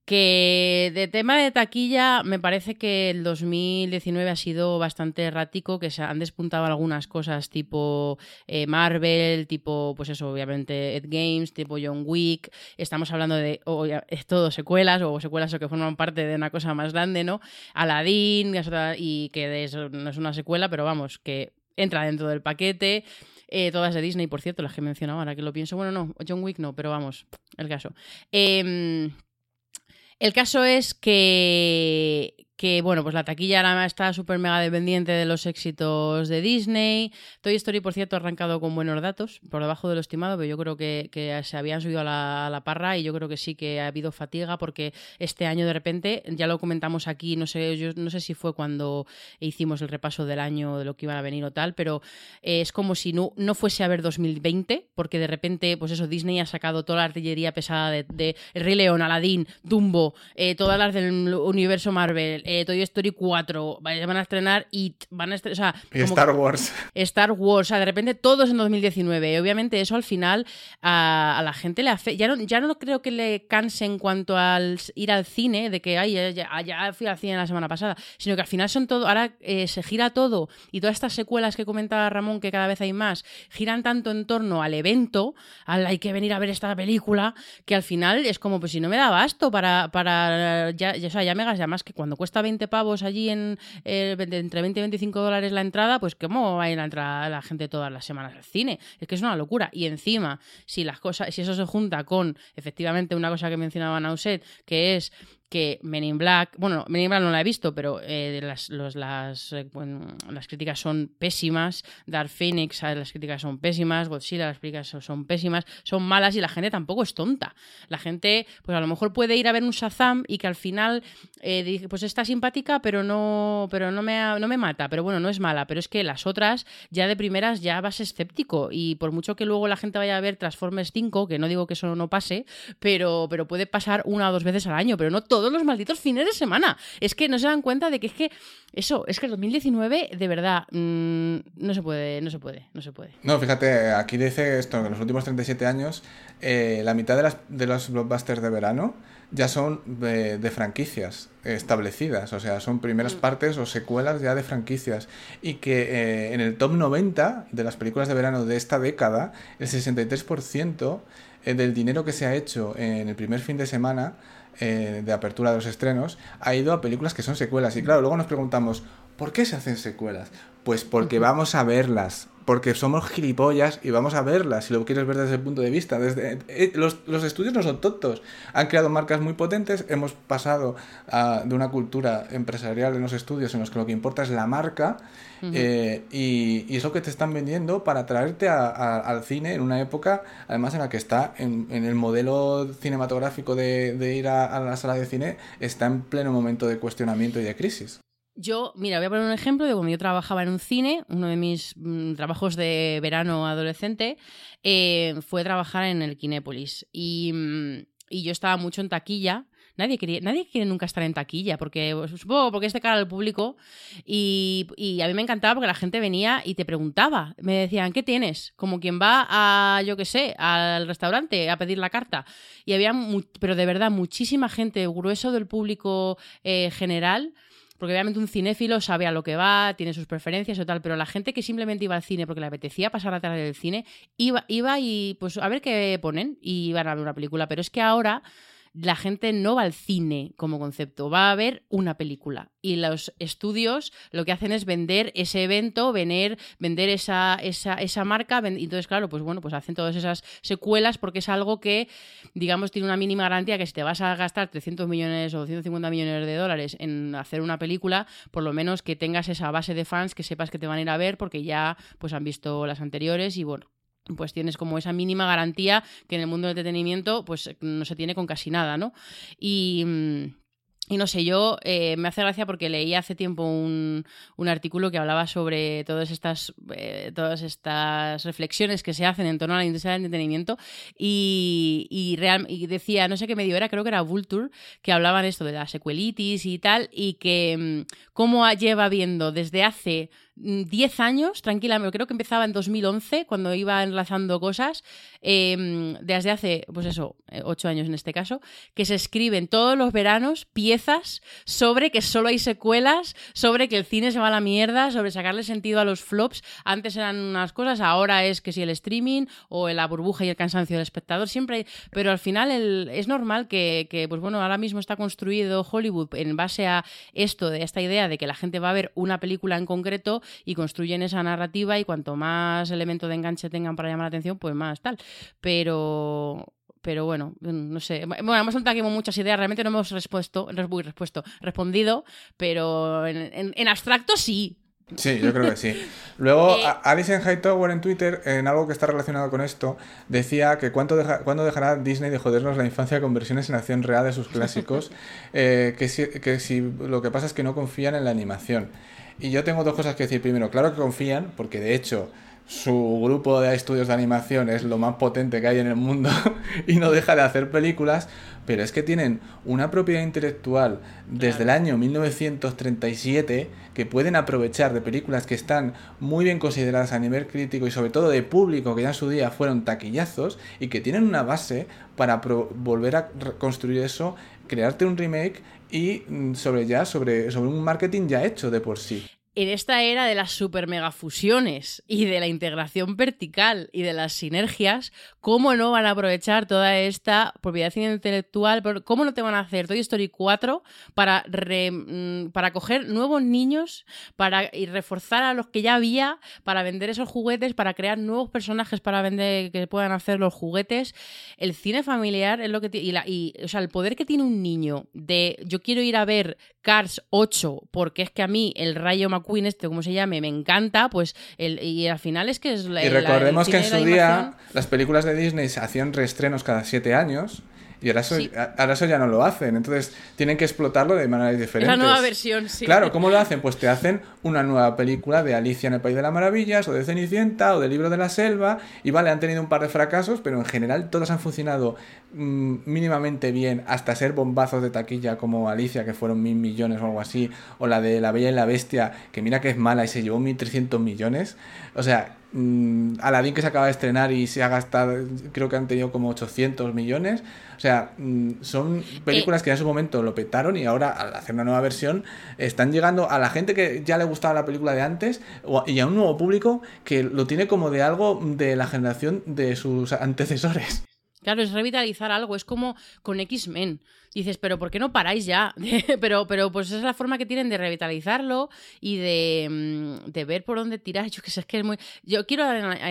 Que de tema de taquilla me parece que el 2019 ha sido bastante errático, que se han despuntado algunas cosas tipo Marvel, tipo, pues eso, obviamente Ed Games, tipo John Wick. Estamos hablando de todo secuelas o que forman parte de una cosa más grande, ¿no? Aladdin, y que no es una secuela, pero vamos, que entra dentro del paquete. Todas de Disney, por cierto, las que he mencionado ahora que lo pienso. Bueno, no, John Wick no, pero vamos, el caso. El caso es que bueno, pues la taquilla ahora está súper mega dependiente de los éxitos de Disney. Toy Story, por cierto, ha arrancado con buenos datos, por debajo de lo estimado, pero yo creo que se habían subido a la parra y yo creo que sí que ha habido fatiga porque este año de repente, ya lo comentamos aquí, no sé si fue cuando hicimos el repaso del año, de lo que iban a venir o tal, pero es como si no fuese a ver 2020, porque de repente, pues eso, Disney ha sacado toda la artillería pesada de El Rey León, Aladdin, Dumbo, todas las del universo Marvel, Toy Story 4, van a estrenar It, o sea, y Star Wars. Star Wars, o sea, de repente todos en 2019. Y obviamente eso al final a la gente le afecta. Ya no creo que le canse en cuanto al ir al cine, de que ya fui al cine la semana pasada, sino que al final son todo, ahora se gira todo y todas estas secuelas que comentaba Ramón, que cada vez hay más, giran tanto en torno al evento, hay que venir a ver esta película, que al final es como, pues si no me da abasto para o sea, ya me gastas más que cuando cuesta 20 pavos allí entre 20 y 25 dólares la entrada, pues ¿cómo va a ir a entrar la gente todas las semanas al cine? Es que es una locura. Y encima, si eso se junta con, efectivamente, una cosa que mencionaba Nauset, que es que Men in Black, bueno, Men in Black no la he visto, pero las críticas son pésimas, Dark Phoenix, las críticas son pésimas, Godzilla, las críticas son pésimas, son malas y la gente tampoco es tonta. La gente, pues a lo mejor puede ir a ver un Shazam y que al final pues está simpática, pero no me mata, pero bueno, no es mala, pero es que las otras ya de primeras ya vas escéptico y por mucho que luego la gente vaya a ver Transformers 5, que no digo que eso no pase, pero puede pasar 1 o 2 veces al año, pero no todos los malditos fines de semana. Es que no se dan cuenta de que es que el 2019 de verdad no se puede. No, fíjate, aquí dice esto, que en los últimos 37 años la mitad de los blockbusters de verano ya son de franquicias establecidas, o sea, son primeras partes o secuelas ya de franquicias, y que en el top 90 de las películas de verano de esta década, el 63% del dinero que se ha hecho en el primer fin de semana de apertura de los estrenos ha ido a películas que son secuelas. Y claro, luego nos preguntamos, ¿por qué se hacen secuelas? Pues porque vamos a verlas, porque somos gilipollas y vamos a verlas, si lo quieres ver desde el punto de vista. Los estudios no son tontos, han creado marcas muy potentes, hemos pasado de una cultura empresarial en los estudios en los que lo que importa es la marca, y es lo que te están vendiendo para traerte al cine en una época, además en la que está en el modelo cinematográfico de ir a la sala de cine, está en pleno momento de cuestionamiento y de crisis. Yo, mira, voy a poner un ejemplo de cuando yo trabajaba en un cine, uno de mis trabajos de verano adolescente fue trabajar en el Kinépolis y yo estaba mucho en taquilla. Nadie quiere nunca estar en taquilla, supongo porque es de cara al público y a mí me encantaba porque la gente venía y te preguntaba, me decían, ¿qué tienes? Como quien va a, yo qué sé, al restaurante a pedir la carta. Y había, pero de verdad, muchísima gente, grueso del público general. Porque obviamente un cinéfilo sabe a lo que va, tiene sus preferencias o tal, pero la gente que simplemente iba al cine porque le apetecía pasar la tarde del cine, iba y pues a ver qué ponen y iban a ver una película. Pero es que ahora la gente no va al cine como concepto, va a ver una película. Y los estudios lo que hacen es vender ese evento, vender esa marca. Entonces, claro, pues bueno, pues hacen todas esas secuelas porque es algo que, digamos, tiene una mínima garantía que si te vas a gastar 300 millones o 150 millones de dólares en hacer una película, por lo menos que tengas esa base de fans que sepas que te van a ir a ver porque ya pues han visto las anteriores y bueno, pues tienes como esa mínima garantía que en el mundo del entretenimiento pues no se tiene con casi nada, ¿no? Y no sé, yo me hace gracia porque leí hace tiempo un artículo que hablaba sobre todas estas reflexiones que se hacen en torno a la industria del entretenimiento y decía, no sé qué medio era, creo que era Vulture, que hablaban esto de la secuelitis y tal, y que cómo lleva viendo desde hace 10 años, tranquilamente, creo que empezaba en 2011, cuando iba enlazando cosas, desde hace, pues eso, 8 años en este caso, que se escriben todos los veranos piezas sobre que solo hay secuelas, sobre que el cine se va a la mierda, sobre sacarle sentido a los flops. Antes eran unas cosas, ahora es que si el streaming o la burbuja y el cansancio del espectador, siempre hay, pero al final es normal que, pues bueno, ahora mismo está construido Hollywood en base a esto, de esta idea de que la gente va a ver una película en concreto y construyen esa narrativa y cuanto más elemento de enganche tengan para llamar la atención, pues más tal. Pero bueno, no sé. Bueno, hemos soltado aquí muchas ideas, realmente no hemos respondido, pero en abstracto sí. Sí, yo creo que sí. Luego, Alison Hightower en Twitter, en algo que está relacionado con esto, decía que cuándo dejará Disney de jodernos la infancia con versiones en acción real de sus clásicos, que si lo que pasa es que no confían en la animación. Y yo tengo dos cosas que decir. Primero, claro que confían, porque de hecho su grupo de estudios de animación es lo más potente que hay en el mundo y no deja de hacer películas, pero es que tienen una propiedad intelectual desde el año 1937 que pueden aprovechar de películas que están muy bien consideradas a nivel crítico y sobre todo de público, que ya en su día fueron taquillazos, y que tienen una base para volver a construir eso, crearte un remake y sobre un marketing ya hecho de por sí. En esta era de las super mega fusiones y de la integración vertical y de las sinergias, ¿cómo no van a aprovechar toda esta propiedad intelectual? ¿Cómo no te van a hacer Toy Story 4 para coger nuevos niños y reforzar a los que ya había, para vender esos juguetes, para crear nuevos personajes para vender, que puedan hacer los juguetes? El cine familiar es lo que tiene, o sea, el poder que tiene un niño de yo quiero ir a ver Cars 8 porque es que a mí el Rayo McQueen, como se llame, me encanta, pues y al final es que es y recordemos que en su día las películas de Disney se hacían reestrenos cada 7 años y ahora eso ya no lo hacen, entonces tienen que explotarlo de maneras diferentes. Es la nueva versión, sí. Claro, ¿cómo lo hacen? Pues te hacen una nueva película de Alicia en el País de las Maravillas, o de Cenicienta, o del Libro de la Selva, y vale, han tenido un par de fracasos, pero en general todas han funcionado mínimamente bien, hasta ser bombazos de taquilla como Alicia, que fueron 1.000 millones o algo así, o la de La Bella y la Bestia, que mira que es mala y se llevó 1.300 millones. O sea, Aladdin, que se acaba de estrenar y se ha gastado, creo que han tenido como 800 millones. O sea, son películas que en su momento lo petaron y ahora al hacer una nueva versión están llegando a la gente que ya le gustaba la película de antes y a un nuevo público que lo tiene como de algo de la generación de sus antecesores. Claro, es revitalizar algo, es como con X-Men. Dices, pero ¿por qué no paráis ya? pero pues es la forma que tienen de revitalizarlo y de ver por dónde tirar. Yo que sé, es que es muy... Yo quiero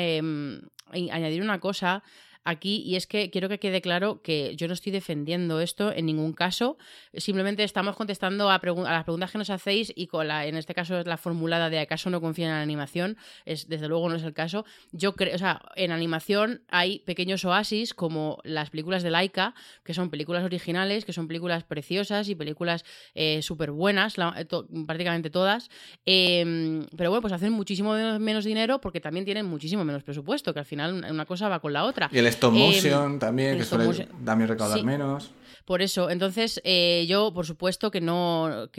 añadir una cosa aquí, y es que quiero que quede claro que yo no estoy defendiendo esto en ningún caso, simplemente estamos contestando a las preguntas que nos hacéis y en este caso es la formulada de ¿acaso no confían en la animación? Desde luego no es el caso. Yo creo, o sea, en animación hay pequeños oasis como las películas de Laika, que son películas originales, que son películas preciosas y películas súper buenas, prácticamente todas, pero bueno, pues hacen muchísimo menos dinero porque también tienen muchísimo menos presupuesto, que al final una cosa va con la otra. Y el stop motion también, que suele también recaudar menos. Por eso, entonces yo por supuesto que no no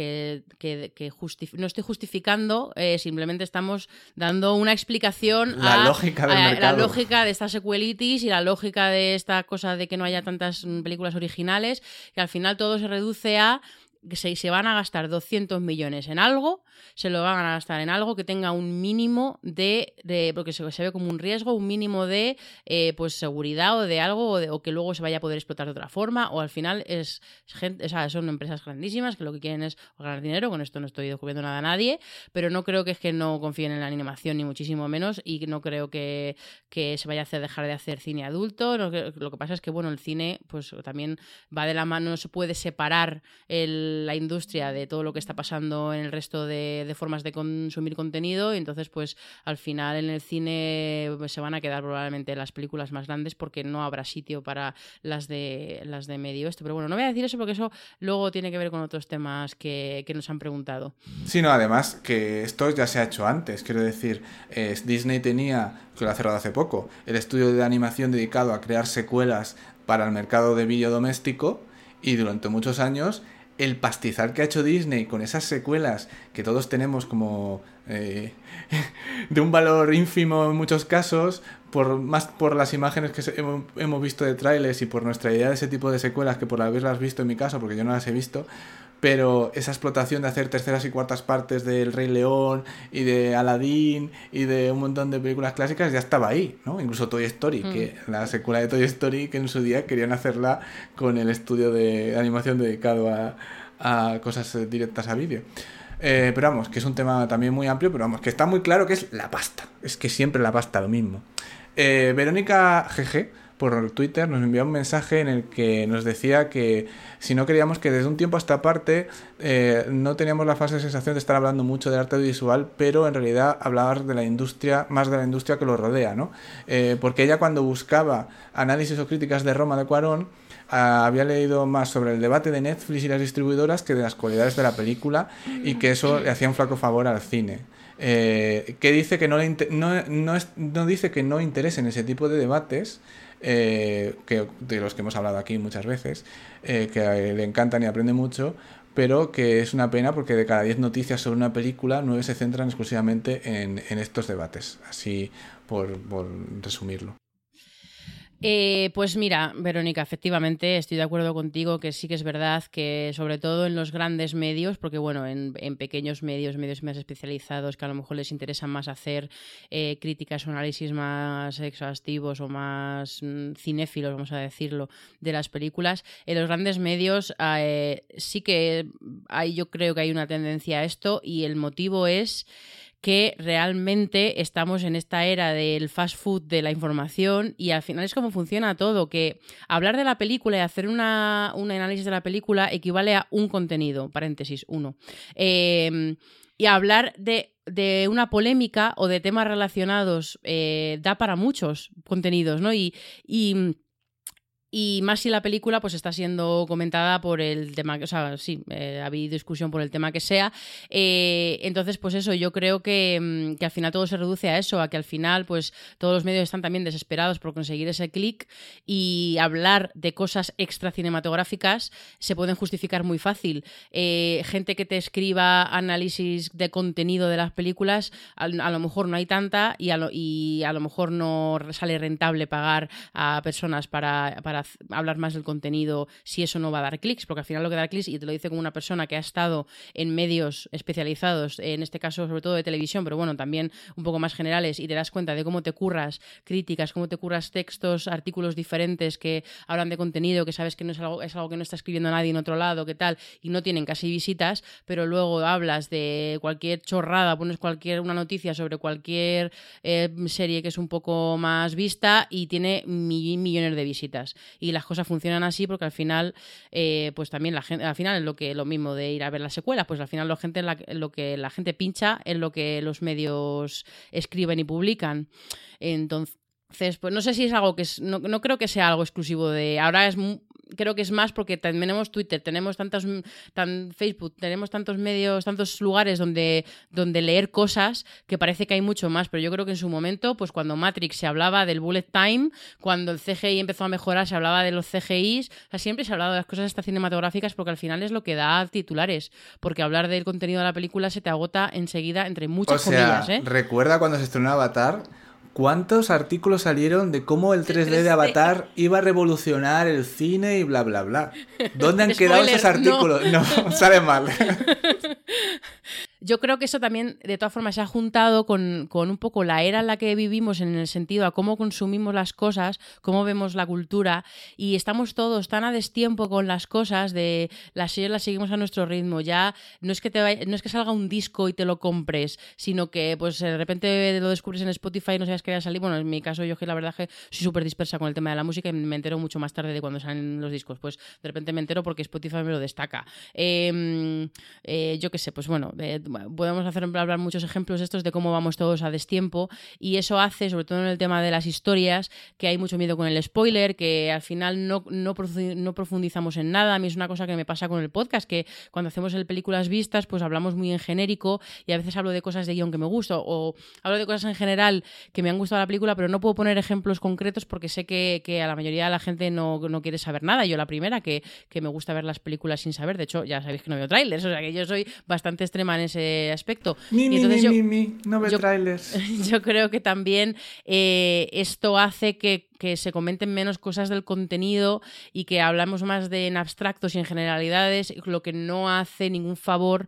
estoy justificando, simplemente estamos dando una explicación la lógica del mercado. La lógica de esta sequelitis y la lógica de esta cosa de que no haya tantas películas originales, que al final todo se reduce a que se van a gastar 200 millones en algo, se lo van a gastar en algo que tenga un mínimo porque se ve como un riesgo, un mínimo de pues seguridad o de algo, o que luego se vaya a poder explotar de otra forma, o al final es gente, o sea, son empresas grandísimas que lo que quieren es ganar dinero. Con esto no estoy descubriendo nada a nadie, pero no creo que es que no confíen en la animación, ni muchísimo menos, y no creo que se vaya a dejar de hacer cine adulto. Lo que pasa es que, bueno, el cine pues también va de la mano, no se puede separar la industria de todo lo que está pasando en el resto de formas de consumir contenido, y entonces pues al final en el cine pues, se van a quedar probablemente las películas más grandes porque no habrá sitio para las de medio esto. Pero bueno, no voy a decir eso porque eso luego tiene que ver con otros temas que nos han preguntado. Sí, no, además que esto ya se ha hecho antes, quiero decir, Disney tenía, que lo ha cerrado hace poco, el estudio de animación dedicado a crear secuelas para el mercado de vídeo doméstico, y durante muchos años el pastizal que ha hecho Disney con esas secuelas que todos tenemos como de un valor ínfimo en muchos casos, más por las imágenes que hemos visto de trailers y por nuestra idea de ese tipo de secuelas, que por haberlas visto en mi caso, porque yo no las he visto, pero esa explotación de hacer terceras y cuartas partes del Rey León y de Aladdin y de un montón de películas clásicas ya estaba ahí, ¿no? Incluso Toy Story, que la secuela de Toy Story, que en su día querían hacerla con el estudio de animación dedicado a cosas directas a vídeo. Pero vamos, que es un tema también muy amplio, pero vamos, que está muy claro que es la pasta. Es que siempre la pasta, lo mismo. Verónica GG por Twitter nos envió un mensaje en el que nos decía que si no creíamos que desde un tiempo a esta parte no teníamos la falsa sensación de estar hablando mucho de arte audiovisual, pero en realidad hablar de la industria, más de la industria que lo rodea, ¿no? Porque ella, cuando buscaba análisis o críticas de Roma de Cuarón, había leído más sobre el debate de Netflix y las distribuidoras que de las cualidades de la película, y que eso le hacía un flaco favor al cine. Que dice que no dice que no interesen ese tipo de debates, de los que hemos hablado aquí muchas veces, que le encantan y aprende mucho, pero que es una pena porque de cada 10 noticias sobre una película, 9 se centran exclusivamente en estos debates, así por resumirlo. Pues mira, Verónica, efectivamente estoy de acuerdo contigo que sí que es verdad que sobre todo en los grandes medios, porque bueno, en pequeños medios más especializados que a lo mejor les interesa más hacer críticas o análisis más exhaustivos o más cinéfilos, vamos a decirlo, de las películas, en los grandes medios sí que yo creo que hay una tendencia a esto, y el motivo es que realmente estamos en esta era del fast food de la información, y al final es como funciona todo, que hablar de la película y hacer un análisis de la película equivale a un contenido, paréntesis, uno. Y hablar de una polémica o de temas relacionados da para muchos contenidos, ¿no? Y más si la película pues está siendo comentada por el tema, o sea, sí, ha habido discusión por el tema que sea. Entonces, pues eso, yo creo que al final todo se reduce a eso, a que al final pues todos los medios están también desesperados por conseguir ese clic, y hablar de cosas extra cinematográficas se pueden justificar muy fácil. Gente que te escriba análisis de contenido de las películas, a lo mejor no hay tanta, y a lo mejor no sale rentable pagar a personas para hablar más del contenido si eso no va a dar clics, porque al final lo que da clics, y te lo dice como una persona que ha estado en medios especializados, en este caso sobre todo de televisión, pero bueno, también un poco más generales, y te das cuenta de cómo te curras críticas, cómo te curras textos, artículos diferentes que hablan de contenido, que sabes que no es algo que no está escribiendo nadie en otro lado, que tal, y no tienen casi visitas, pero luego hablas de cualquier chorrada, pones una noticia sobre cualquier serie que es un poco más vista y tiene millones de visitas. Y las cosas funcionan así porque al final pues también la gente, al final es lo mismo de ir a ver la secuela, pues al final lo que la gente pincha es lo que los medios escriben y publican. Entonces, pues no sé si es algo que no creo que sea algo exclusivo de ahora. Creo que es más porque tenemos Twitter, tenemos Facebook, tenemos tantos medios, tantos lugares donde leer cosas, que parece que hay mucho más. Pero yo creo que en su momento, pues cuando Matrix se hablaba del bullet time, cuando el CGI empezó a mejorar se hablaba de los CGIs, o sea, siempre se ha hablado de las cosas estas cinematográficas, porque al final es lo que da titulares, porque hablar del contenido de la película se te agota enseguida, entre muchas comillas, ¿eh? Recuerda cuando se estrenó Avatar, ¿cuántos artículos salieron de cómo el 3D de Avatar iba a revolucionar el cine y bla, bla, bla? ¿Dónde han quedado esos artículos? No, sale mal. Yo creo que eso también, de todas formas, se ha juntado con un poco la era en la que vivimos, en el sentido a cómo consumimos las cosas, cómo vemos la cultura, y estamos todos tan a destiempo con las cosas, de las series las seguimos a nuestro ritmo. Ya no es que no es que salga un disco y te lo compres, sino que pues de repente lo descubres en Spotify y no sabes que vaya a salir. Bueno, en mi caso yo que la verdad que soy súper dispersa con el tema de la música y me entero mucho más tarde de cuando salen los discos. Pues de repente me entero porque Spotify me lo destaca. Yo qué sé, pues bueno, podemos hablar muchos ejemplos de estos de cómo vamos todos a destiempo, y eso hace, sobre todo en el tema de las historias, que hay mucho miedo con el spoiler, que al final no profundizamos en nada. A mí es una cosa que me pasa con el podcast, que cuando hacemos el películas vistas pues hablamos muy en genérico, y a veces hablo de cosas de guión que me gustan, o hablo de cosas en general que me han gustado la película, pero no puedo poner ejemplos concretos porque sé que a la mayoría de la gente no quiere saber nada. Yo la primera, que me gusta ver las películas sin saber. De hecho, ya sabéis que no veo trailers, o sea que yo soy bastante extrema en ese aspecto. No ve trailers. Yo creo que también esto hace que se comenten menos cosas del contenido y que hablamos más en abstractos y en generalidades, lo que no hace ningún favor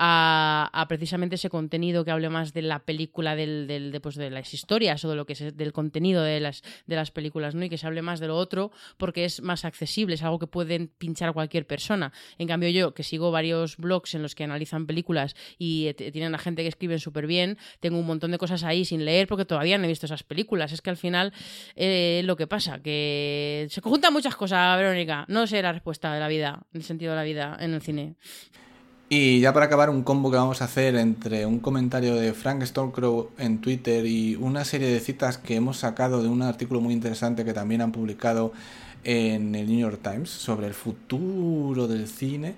a precisamente ese contenido que hable más de la película, pues de las historias, o de lo que es del contenido de las películas, ¿no? Y que se hable más de lo otro porque es más accesible, es algo que pueden pinchar cualquier persona. En cambio, yo, que sigo varios blogs en los que analizan películas y tienen a gente que escriben súper bien, tengo un montón de cosas ahí sin leer porque todavía no he visto esas películas. Es que al final lo que pasa, que se conjuntan muchas cosas, Verónica. No sé la respuesta de la vida, el sentido de la vida en el cine. Y ya para acabar, un combo que vamos a hacer entre un comentario de Frank Stormcrow en Twitter y una serie de citas que hemos sacado de un artículo muy interesante que también han publicado en el New York Times sobre el futuro del cine,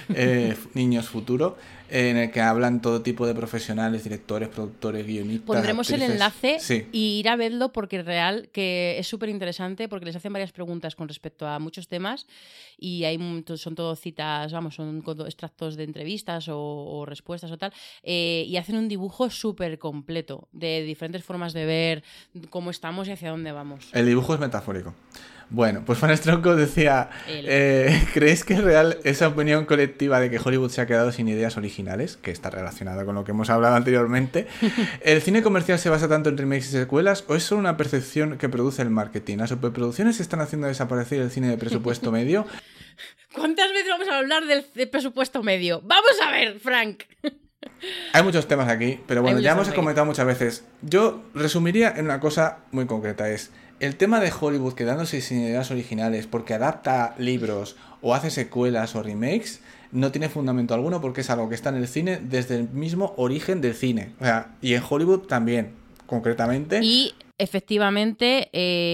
Niños Futuro, en el que hablan todo tipo de profesionales, directores, productores, guionistas. Pondremos actrices. El enlace sí. Y ir a verlo porque real que es súper interesante, porque les hacen varias preguntas con respecto a muchos temas y son todo citas, vamos, son extractos de entrevistas o respuestas o tal, y hacen un dibujo súper completo de diferentes formas de ver cómo estamos y hacia dónde vamos. El dibujo es metafórico. Bueno, pues Van Stronco decía, ¿creéis que es real esa opinión colectiva de que Hollywood se ha quedado sin ideas originales? Que está relacionada con lo que hemos hablado anteriormente. ¿El cine comercial se basa tanto en remakes y secuelas o es solo una percepción que produce el marketing? ¿Las superproducciones están haciendo desaparecer el cine de presupuesto medio? ¿Cuántas veces vamos a hablar del presupuesto medio? ¡Vamos a ver, Frank! Hay muchos temas aquí, pero bueno, ya hemos comentado muchas veces. Yo resumiría en una cosa muy concreta, es el tema de Hollywood quedándose sin ideas originales porque adapta libros o hace secuelas o remakes, no tiene fundamento alguno porque es algo que está en el cine desde el mismo origen del cine. O sea, y en Hollywood también, concretamente. Y efectivamente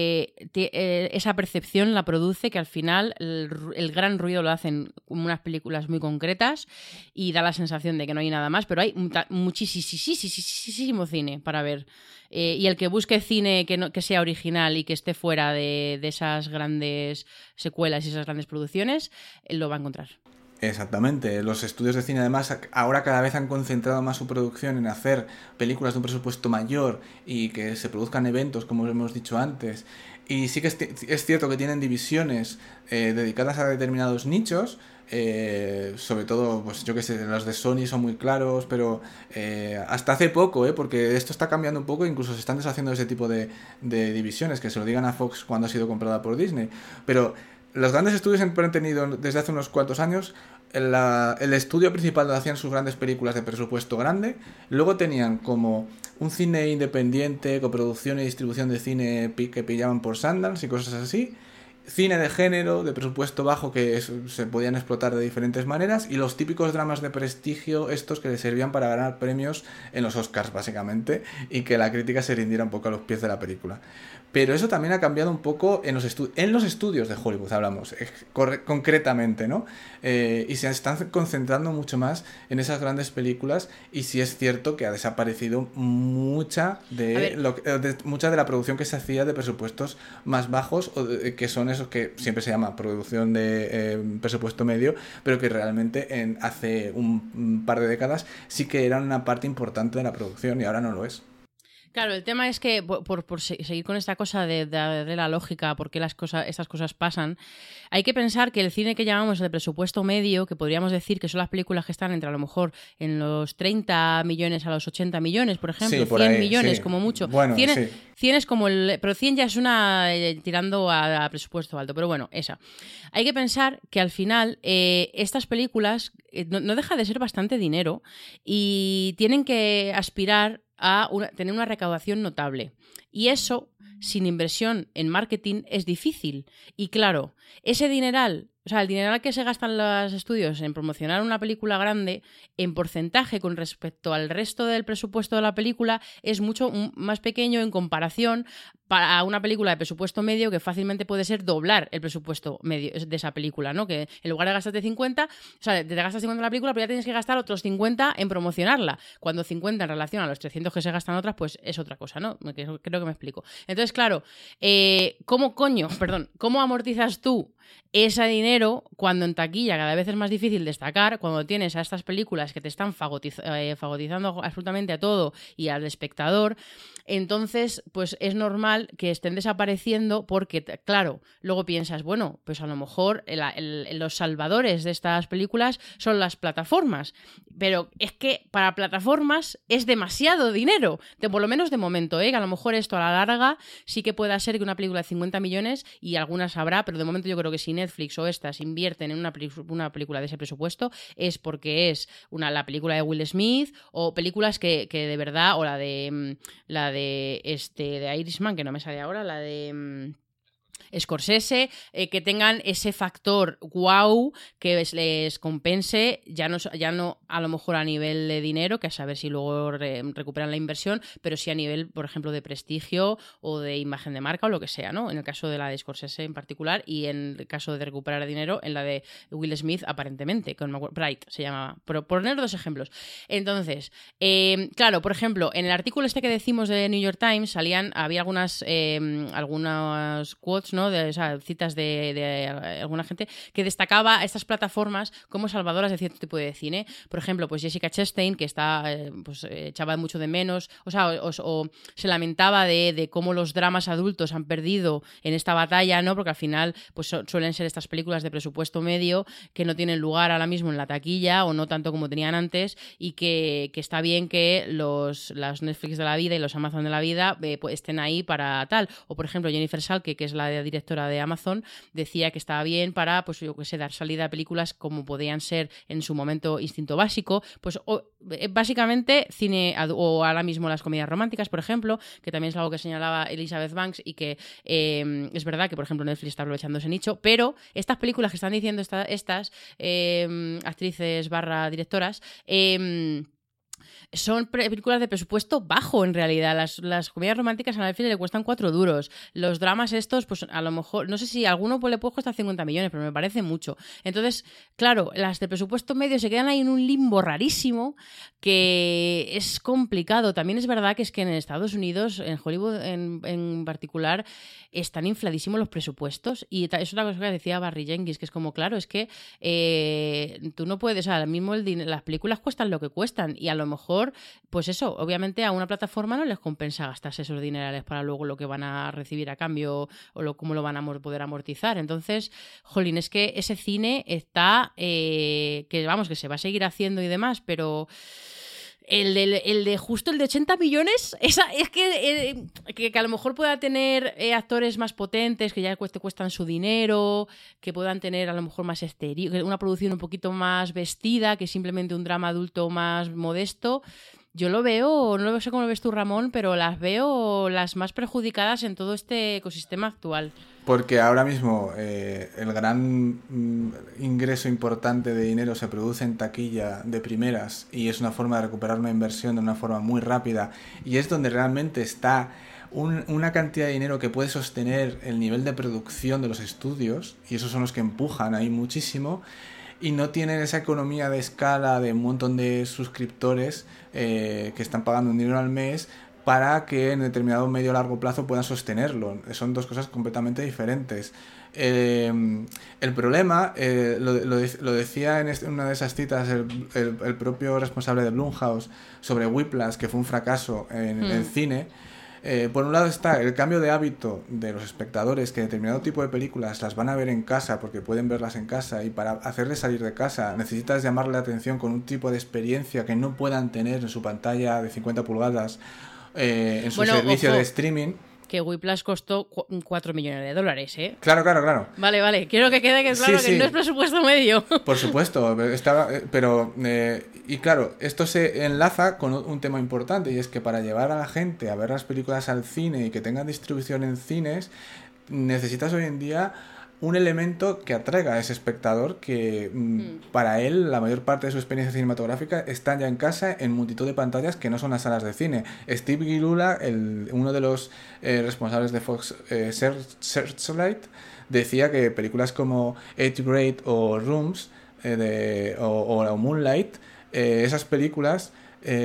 esa percepción la produce que al final el gran ruido lo hacen unas películas muy concretas y da la sensación de que no hay nada más, pero hay muchísimo cine para ver. Y el que busque cine que sea original y que esté fuera de esas grandes secuelas y esas grandes producciones, lo va a encontrar. Exactamente, los estudios de cine además ahora cada vez han concentrado más su producción en hacer películas de un presupuesto mayor y que se produzcan eventos, como hemos dicho antes. Y sí que es cierto que tienen divisiones dedicadas a determinados nichos, sobre todo, pues yo que sé, los de Sony son muy claros, pero hasta hace poco, porque esto está cambiando un poco, incluso se están deshaciendo de ese tipo de divisiones, que se lo digan a Fox cuando ha sido comprada por Disney. Pero los grandes estudios siempre han tenido, desde hace unos cuantos años, el estudio principal donde hacían sus grandes películas de presupuesto grande. Luego tenían como un cine independiente, coproducción y distribución de cine que pillaban por Sundance y cosas así. Cine de género, de presupuesto bajo, que se podían explotar de diferentes maneras. Y los típicos dramas de prestigio, estos que les servían para ganar premios en los Oscars, básicamente. Y que la crítica se rindiera un poco a los pies de la película. Pero eso también ha cambiado un poco en los estudios de Hollywood, hablamos, concretamente, ¿no? Y se están concentrando mucho más en esas grandes películas y sí es cierto que ha desaparecido mucha de la producción que se hacía de presupuestos más bajos, que son esos que siempre se llama producción de presupuesto medio, pero que realmente hace un par de décadas sí que eran una parte importante de la producción y ahora no lo es. Claro, el tema es que, por seguir con esta cosa de la lógica, por qué estas cosas pasan, hay que pensar que el cine que llamamos de presupuesto medio, que podríamos decir que son las películas que están entre a lo mejor en los 30 millones a los 80 millones, por ejemplo, Sí, por 100 ahí, millones sí. como mucho. Bueno, 100, sí. 100 es como pero 100 ya es una tirando a presupuesto alto, pero bueno, esa. Hay que pensar que al final estas películas no deja de ser bastante dinero y tienen que aspirar a tener una recaudación notable. Y eso, sin inversión en marketing, es difícil. Y claro, ese dineral, o sea, el dineral que se gastan los estudios en promocionar una película grande, en porcentaje con respecto al resto del presupuesto de la película, es mucho más pequeño en comparación a una película de presupuesto medio que fácilmente puede ser doblar el presupuesto medio de esa película, ¿no? Que en lugar de gastarte 50, o sea, te gastas 50 en la película, pero ya tienes que gastar otros 50 en promocionarla. Cuando 50 en relación a los 300 que se gastan otras, pues es otra cosa, ¿no? Creo que me explico. Entonces, claro, ¿cómo amortizas tú ese dinero cuando en taquilla cada vez es más difícil destacar, cuando tienes a estas películas que te están fagotizando absolutamente a todo y al espectador? Entonces, pues es normal que estén desapareciendo porque, claro, luego piensas, bueno, pues a lo mejor los salvadores de estas películas son las plataformas, pero es que para plataformas es demasiado dinero, por lo menos de momento, que a lo mejor esto a la larga sí que pueda ser que una película de 50 millones y algunas habrá, pero de momento yo creo que si Netflix o estas invierten en una película de ese presupuesto es porque es la película de Will Smith o películas que de verdad, o la de Irishman, que no me sale ahora, la de Scorsese, que tengan ese factor wow que les compense, ya no a lo mejor a nivel de dinero, que a saber si luego recuperan la inversión, pero sí a nivel, por ejemplo, de prestigio o de imagen de marca o lo que sea, ¿no? En el caso de la de Scorsese en particular y en el caso de recuperar dinero, en la de Will Smith aparentemente, con Bright se llamaba, por poner dos ejemplos. Entonces, claro, por ejemplo, en el artículo este que decimos de New York Times había algunas quotes, ¿no? Citas de alguna gente que destacaba a estas plataformas como salvadoras de cierto tipo de cine. Por ejemplo, pues Jessica Chastain, que está echaba mucho de menos, o se lamentaba de cómo los dramas adultos han perdido en esta batalla, ¿no? Porque al final pues suelen ser estas películas de presupuesto medio que no tienen lugar ahora mismo en la taquilla o no tanto como tenían antes y que está bien que las Netflix de la vida y los Amazon de la vida pues estén ahí para tal. O por ejemplo Jennifer Salke, que es la directora de Amazon, decía que estaba bien para, pues yo qué sé, dar salida a películas como podían ser en su momento Instinto Básico, pues básicamente cine o ahora mismo las comedias románticas, por ejemplo, que también es algo que señalaba Elizabeth Banks y que es verdad que, por ejemplo, Netflix está aprovechando ese nicho, pero estas películas que están diciendo estas actrices / directoras son películas de presupuesto bajo, en realidad. Las comedias románticas a Netflix le cuestan 4 duros. Los dramas estos, pues a lo mejor, no sé si alguno pues, le puede costar 50 millones, pero me parece mucho. Entonces, claro, las de presupuesto medio se quedan ahí en un limbo rarísimo que es complicado. También es verdad que es que en Estados Unidos, en Hollywood en particular, están infladísimos los presupuestos y es una cosa que decía Barry Jenkins, que es como, claro, es que tú no puedes, o sea, ahora mismo las películas cuestan lo que cuestan y a lo mejor pues eso, obviamente a una plataforma no les compensa gastarse esos dinerales para luego lo que van a recibir a cambio o cómo lo van a poder amortizar. Entonces, jolín, es que ese cine está, que vamos, que se va a seguir haciendo y demás, pero el de 80 millones, es que a lo mejor pueda tener actores más potentes, que ya te cuestan su dinero, que puedan tener a lo mejor más una producción un poquito más vestida, que simplemente un drama adulto más modesto. Yo lo veo, no sé cómo lo ves tú, Ramón, pero las veo las más perjudicadas en todo este ecosistema actual. Porque ahora mismo el gran ingreso importante de dinero se produce en taquilla de primeras y es una forma de recuperar una inversión de una forma muy rápida y es donde realmente está una cantidad de dinero que puede sostener el nivel de producción de los estudios y esos son los que empujan ahí muchísimo y no tienen esa economía de escala de un montón de suscriptores que están pagando un dinero al mes para que en determinado medio o largo plazo puedan sostenerlo. Son dos cosas completamente diferentes. El problema, lo decía en una de esas citas el propio responsable de Blumhouse sobre Whiplash, que fue un fracaso en cine. Por un lado está el cambio de hábito de los espectadores, que determinado tipo de películas las van a ver en casa porque pueden verlas en casa, y para hacerles salir de casa necesitas llamarle la atención con un tipo de experiencia que no puedan tener en su pantalla de 50 pulgadas en su servicio ojo, de streaming. Que Whiplash costó 4 millones de dólares, ¿eh? Claro. Vale. Quiero que quede claro que no es presupuesto medio. Por supuesto, pero y claro, esto se enlaza con un tema importante, y es que para llevar a la gente a ver las películas al cine y que tengan distribución en cines, necesitas hoy en día un elemento que atraiga a ese espectador que para él la mayor parte de su experiencia cinematográfica está ya en casa en multitud de pantallas que no son las salas de cine. Steve Gilula, uno de los responsables de Fox Searchlight, decía que películas como Eighth Grade o Rooms o Moonlight, esas películas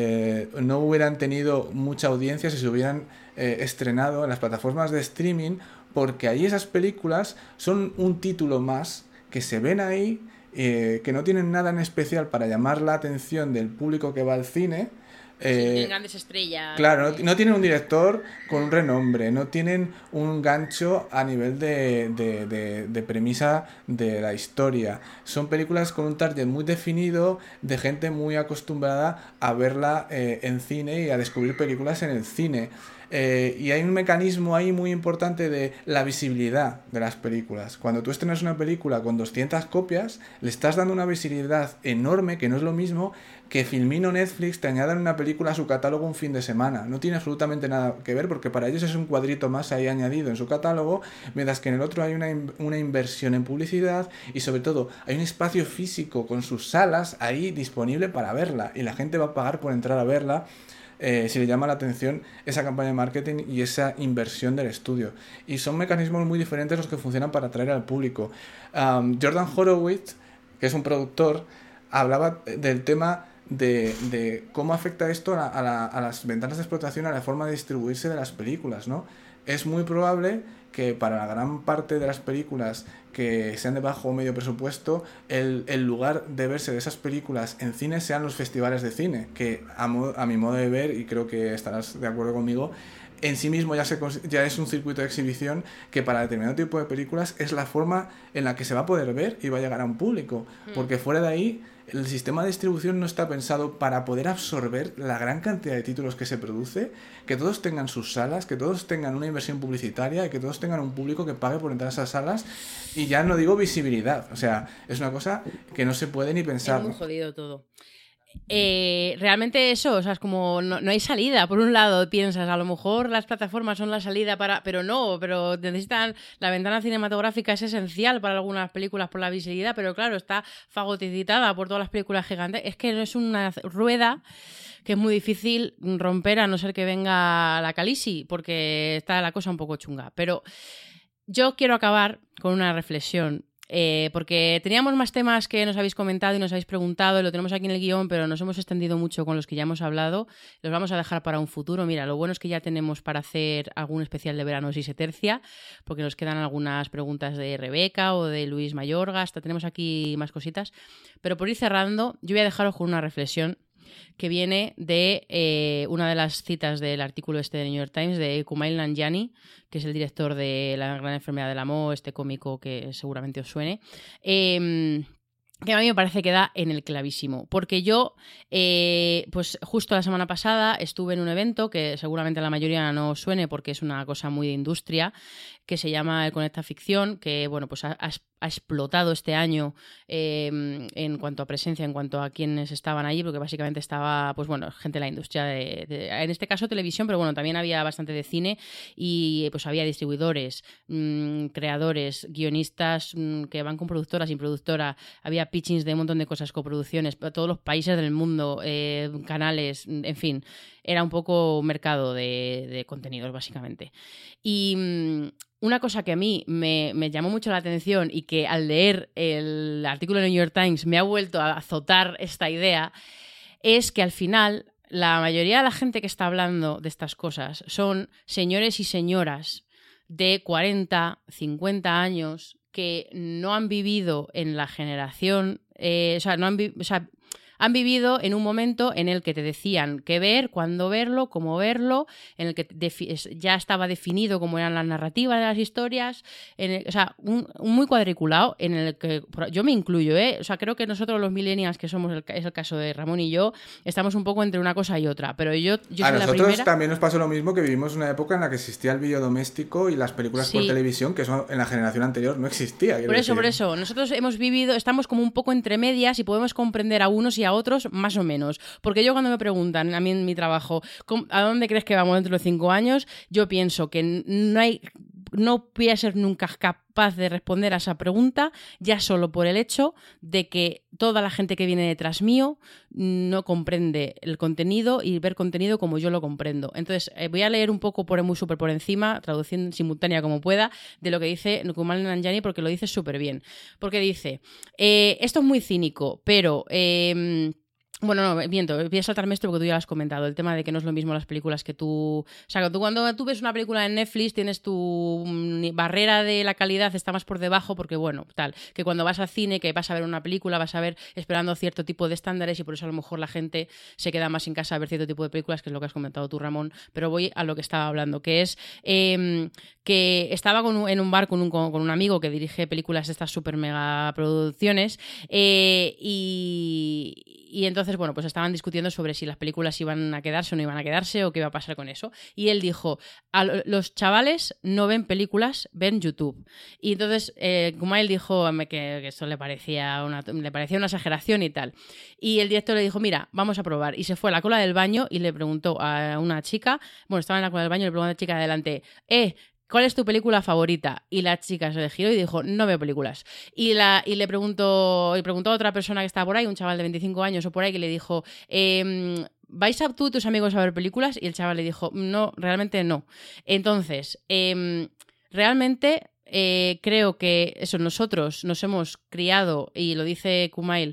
no hubieran tenido mucha audiencia si se hubieran estrenado en las plataformas de streaming, porque ahí esas películas son un título más que se ven ahí, que no tienen nada en especial para llamar la atención del público que va al cine. Tienen grandes estrellas. Claro, no tienen un director con un renombre, no tienen un gancho a nivel de premisa de la historia. Son películas con un target muy definido, de gente muy acostumbrada a verla en cine y a descubrir películas en el cine. Y hay un mecanismo ahí muy importante de la visibilidad de las películas. Cuando tú estrenas una película con 200 copias, le estás dando una visibilidad enorme, que no es lo mismo que Filmin o Netflix te añadan una película a su catálogo un fin de semana. No tiene absolutamente nada que ver, porque para ellos es un cuadrito más ahí añadido en su catálogo, mientras que en el otro hay una inversión en publicidad, y sobre todo hay un espacio físico con sus salas ahí disponible para verla, y la gente va a pagar por entrar a verla si le llama la atención esa campaña de marketing y esa inversión del estudio. Y son mecanismos muy diferentes los que funcionan para atraer al público. Jordan Horowitz, que es un productor, hablaba del tema de cómo afecta esto a las ventanas de explotación, a la forma de distribuirse de las películas, ¿no? Es muy probable que para la gran parte de las películas que sean de bajo o medio presupuesto, el lugar de verse de esas películas en cine sean los festivales de cine, que a mi modo de ver, y creo que estarás de acuerdo conmigo, en sí mismo ya es un circuito de exhibición que para determinado tipo de películas es la forma en la que se va a poder ver y va a llegar a un público, porque fuera de ahí el sistema de distribución no está pensado para poder absorber la gran cantidad de títulos que se produce, que todos tengan sus salas, que todos tengan una inversión publicitaria y que todos tengan un público que pague por entrar a esas salas. Y ya no digo visibilidad, o sea, es una cosa que no se puede ni pensar. Es muy jodido todo. Realmente eso, o sea, es como no hay salida. Por un lado piensas, a lo mejor las plataformas son la salida para... Pero necesitan... La ventana cinematográfica es esencial para algunas películas por la visibilidad, pero claro, está fagoticitada por todas las películas gigantes. Es que es una rueda que es muy difícil romper, a no ser que venga la Calisi, porque está la cosa un poco chunga. Pero yo quiero acabar con una reflexión. Porque teníamos más temas que nos habéis comentado y nos habéis preguntado, y lo tenemos aquí en el guión, pero nos hemos extendido mucho con los que ya hemos hablado. Los vamos a dejar para un futuro. Mira, lo bueno es que ya tenemos para hacer algún especial de verano si se tercia, porque nos quedan algunas preguntas de Rebeca o de Luis Mayorga, hasta tenemos aquí más cositas. Pero por ir cerrando, yo voy a dejaros con una reflexión que viene de una de las citas del artículo este de New York Times de Kumail Nanjiani, que es el director de La gran enfermedad del amor, este cómico que seguramente os suene, que a mí me parece que da en el clavísimo, porque yo, pues justo la semana pasada estuve en un evento que seguramente a la mayoría no os suene porque es una cosa muy de industria, que se llama el Conecta Ficción, que bueno, pues ha explotado este año en cuanto a presencia, en cuanto a quienes estaban allí, porque básicamente estaba, pues bueno, gente de la industria en este caso televisión, pero bueno, también había bastante de cine y pues había distribuidores, creadores, guionistas que van con productora, sin productora, había pitchings de un montón de cosas, coproducciones, todos los países del mundo, canales, en fin, era un poco un mercado de contenidos básicamente. Y una cosa que a mí me llamó mucho la atención y que al leer el artículo de New York Times me ha vuelto a azotar esta idea es que al final la mayoría de la gente que está hablando de estas cosas son señores y señoras de 40, 50 años que no han vivido en la generación, han vivido en un momento en el que te decían qué ver, cuándo verlo, cómo verlo, en el que ya estaba definido cómo eran las narrativas de las historias, un muy cuadriculado en el que yo me incluyo, ¿eh? O sea, creo que nosotros los millennials, que somos, es el caso de Ramón y yo, estamos un poco entre una cosa y otra, pero yo soy a la nosotros primera... también nos pasó lo mismo, que vivimos una época en la que existía el vídeo doméstico y las películas por Sí. televisión, que eso en la generación anterior no existía. Por eso, nosotros hemos vivido, estamos como un poco entre medias y podemos comprender a unos y a otros más o menos. Porque yo cuando me preguntan, a mí en mi trabajo, ¿a dónde crees que vamos dentro de 5 años? Yo pienso que no voy a ser nunca capaz de responder a esa pregunta, ya solo por el hecho de que toda la gente que viene detrás mío no comprende el contenido y ver contenido como yo lo comprendo. Entonces, voy a leer un poco muy súper por encima, traducción simultánea como pueda, de lo que dice Kumail Nanjiani, porque lo dice súper bien. Porque dice, esto es muy cínico, pero... Bueno, no, miento, voy a saltarme esto porque tú ya lo has comentado, el tema de que no es lo mismo las películas que tú... O sea, tú cuando tú ves una película en Netflix tienes tu barrera de la calidad, está más por debajo porque, bueno, tal, que cuando vas al cine, que vas a ver una película, vas a ver esperando cierto tipo de estándares y por eso a lo mejor la gente se queda más en casa a ver cierto tipo de películas, que es lo que has comentado tú, Ramón, pero voy a lo que estaba hablando, que es que estaba en un bar con un amigo que dirige películas de estas super mega producciones y entonces, bueno, pues estaban discutiendo sobre si las películas iban a quedarse o no iban a quedarse o qué iba a pasar con eso. Y él dijo, los chavales no ven películas, ven YouTube. Y entonces Kumail dijo que esto le parecía una exageración y tal. Y el director le dijo, mira, vamos a probar. Y se fue a la cola del baño y le preguntó a una chica, bueno, estaba en la cola del baño y le preguntó a la chica de adelante, ¿cuál es tu película favorita? Y la chica se le giró y dijo, no veo películas. Y le preguntó a otra persona que estaba por ahí, un chaval de 25 años o por ahí, que le dijo, ¿vais tú y tus amigos a ver películas? Y el chaval le dijo, no, realmente no. Entonces, realmente... creo que eso, nosotros nos hemos criado, y lo dice Kumail,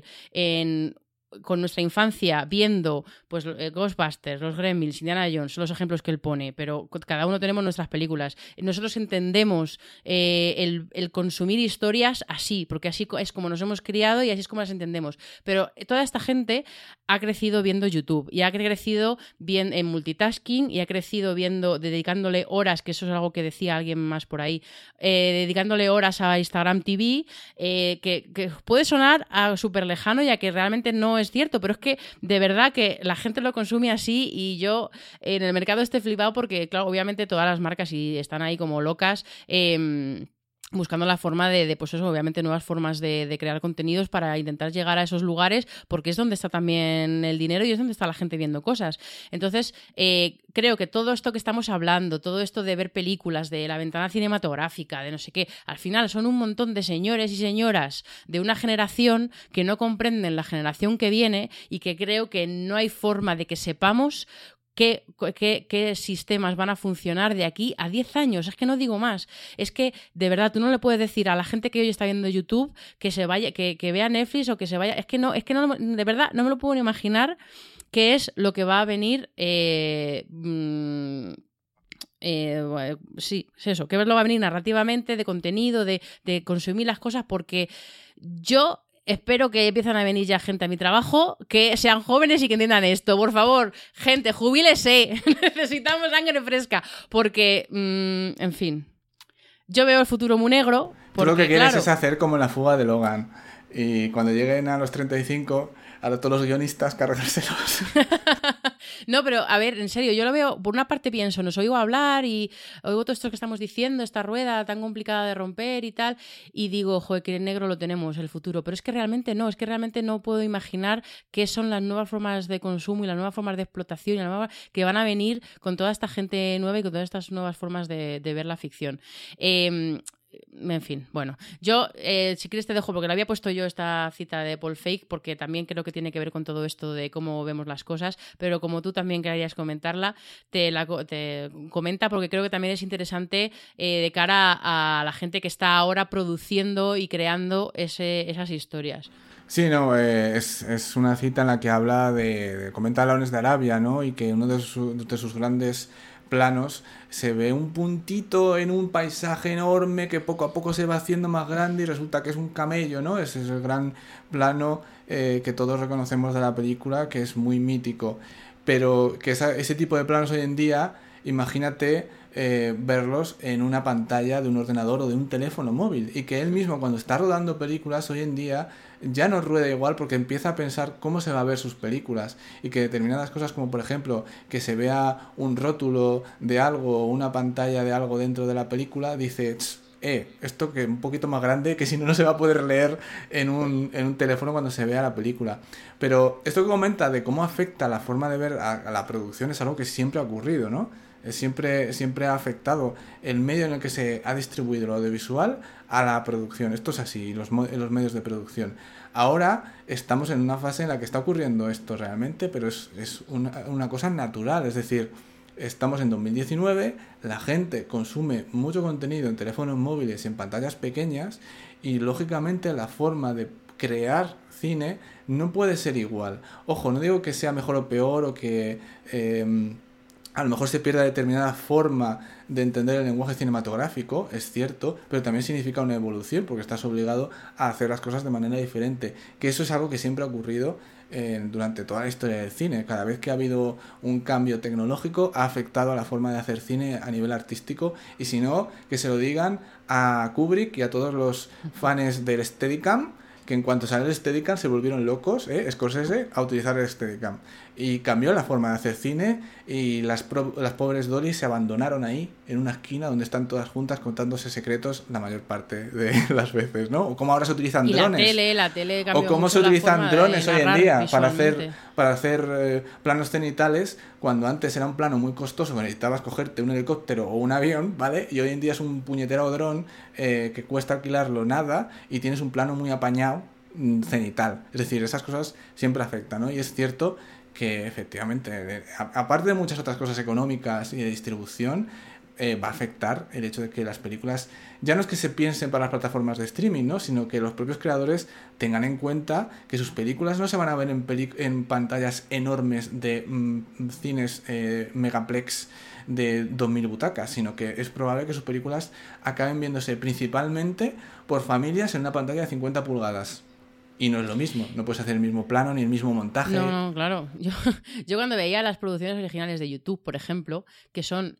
con nuestra infancia viendo pues Ghostbusters, los Gremlins, Indiana Jones, son los ejemplos que él pone, pero cada uno tenemos nuestras películas. Nosotros entendemos el consumir historias así, porque así es como nos hemos criado y así es como las entendemos. Pero toda esta gente ha crecido viendo YouTube y ha crecido bien en multitasking y ha crecido dedicándole horas, que eso es algo que decía alguien más por ahí, dedicándole horas a Instagram TV, que puede sonar súper lejano ya que realmente no es cierto, pero es que de verdad que la gente lo consume así y yo en el mercado estoy flipado porque, claro, obviamente todas las marcas y están ahí como locas buscando la forma de pues eso, obviamente nuevas formas de crear contenidos para intentar llegar a esos lugares, porque es donde está también el dinero y es donde está la gente viendo cosas. Entonces, creo que todo esto que estamos hablando, todo esto de ver películas, de la ventana cinematográfica, de no sé qué, al final son un montón de señores y señoras de una generación que no comprenden la generación que viene y que creo que no hay forma de que sepamos ¿Qué sistemas van a funcionar de aquí a 10 años? Es que no digo más. Es que, de verdad, tú no le puedes decir a la gente que hoy está viendo YouTube que se vaya, que vea Netflix o que se vaya. Es que no, de verdad, no me lo puedo ni imaginar qué es lo que va a venir. Sí, es eso. ¿Qué lo va a venir narrativamente, de contenido, de consumir las cosas? Porque yo espero que empiecen a venir ya gente a mi trabajo, que sean jóvenes y que entiendan esto. Por favor, gente, jubílese. Necesitamos sangre fresca. Porque, en fin, yo veo el futuro muy negro. Porque, tú lo que quieres claro, es hacer como en la fuga de Logan. Y cuando lleguen a los 35, a todos los guionistas cargárselos. No, pero a ver, en serio, yo lo veo, por una parte pienso, nos oigo hablar y oigo todo esto que estamos diciendo, esta rueda tan complicada de romper y tal, y digo, joder, que en negro lo tenemos, el futuro, pero es que realmente no puedo imaginar qué son las nuevas formas de consumo y las nuevas formas de explotación y las nuevas que van a venir con toda esta gente nueva y con todas estas nuevas formas de ver la ficción. En fin, bueno. Yo, si quieres te dejo, porque le había puesto yo esta cita de Paul Feig, porque también creo que tiene que ver con todo esto de cómo vemos las cosas, pero como tú también querías comentarla, te comenta, porque creo que también es interesante de cara a la gente que está ahora produciendo y creando esas historias. Sí, no, es una cita en la que habla comenta Lawrence de Arabia, ¿no? Y que uno de sus grandes planos se ve un puntito en un paisaje enorme que poco a poco se va haciendo más grande y resulta que es un camello, ¿no? Ese es el gran plano que todos reconocemos de la película, que es muy mítico. Pero que ese tipo de planos hoy en día, imagínate verlos en una pantalla de un ordenador o de un teléfono móvil, y que él mismo, cuando está rodando películas hoy en día, ya no rueda igual porque empieza a pensar cómo se va a ver sus películas, y que determinadas cosas, como por ejemplo que se vea un rótulo de algo o una pantalla de algo dentro de la película, dice: esto que un poquito más grande, que si no, no se va a poder leer en un teléfono cuando se vea la película. Pero esto que comenta de cómo afecta la forma de ver a la producción es algo que siempre ha ocurrido, ¿no? Siempre ha afectado el medio en el que se ha distribuido lo audiovisual a la producción. Esto es así, los medios de producción. Ahora estamos en una fase en la que está ocurriendo esto realmente, pero es una cosa natural. Es decir, estamos en 2019, la gente consume mucho contenido en teléfonos móviles y en pantallas pequeñas, y lógicamente la forma de crear cine no puede ser igual. Ojo, no digo que sea mejor o peor, o que a lo mejor se pierda determinada forma de entender el lenguaje cinematográfico, es cierto, pero también significa una evolución, porque estás obligado a hacer las cosas de manera diferente, que eso es algo que siempre ha ocurrido durante toda la historia del cine. Cada vez que ha habido un cambio tecnológico ha afectado a la forma de hacer cine a nivel artístico, y si no, que se lo digan a Kubrick y a todos los fans del Steadicam, que en cuanto salió el Steadicam se volvieron locos, Scorsese, a utilizar el Steadicam. Y cambió la forma de hacer cine, y las pobres Dollys se abandonaron ahí, en una esquina donde están todas juntas contándose secretos la mayor parte de las veces, ¿no? O cómo ahora se utilizan drones. La tele cambió o cómo mucho se utilizan la drones hoy en día visualmente. para hacer planos cenitales, cuando antes era un plano muy costoso que necesitabas cogerte un helicóptero o un avión, ¿vale? Y hoy en día es un puñetero dron que cuesta alquilarlo nada, y tienes un plano muy apañado cenital. Es decir, esas cosas siempre afectan, ¿no? Y es cierto que efectivamente, aparte de muchas otras cosas económicas y de distribución, va a afectar el hecho de que las películas ya no es que se piensen para las plataformas de streaming, ¿no? Sino que los propios creadores tengan en cuenta que sus películas no se van a ver en pantallas enormes de cines megaplex de 2000 butacas, sino que es probable que sus películas acaben viéndose principalmente por familias en una pantalla de 50 pulgadas. Y no es lo mismo, no puedes hacer el mismo plano ni el mismo montaje. No, claro. Yo cuando veía las producciones originales de YouTube, por ejemplo, que son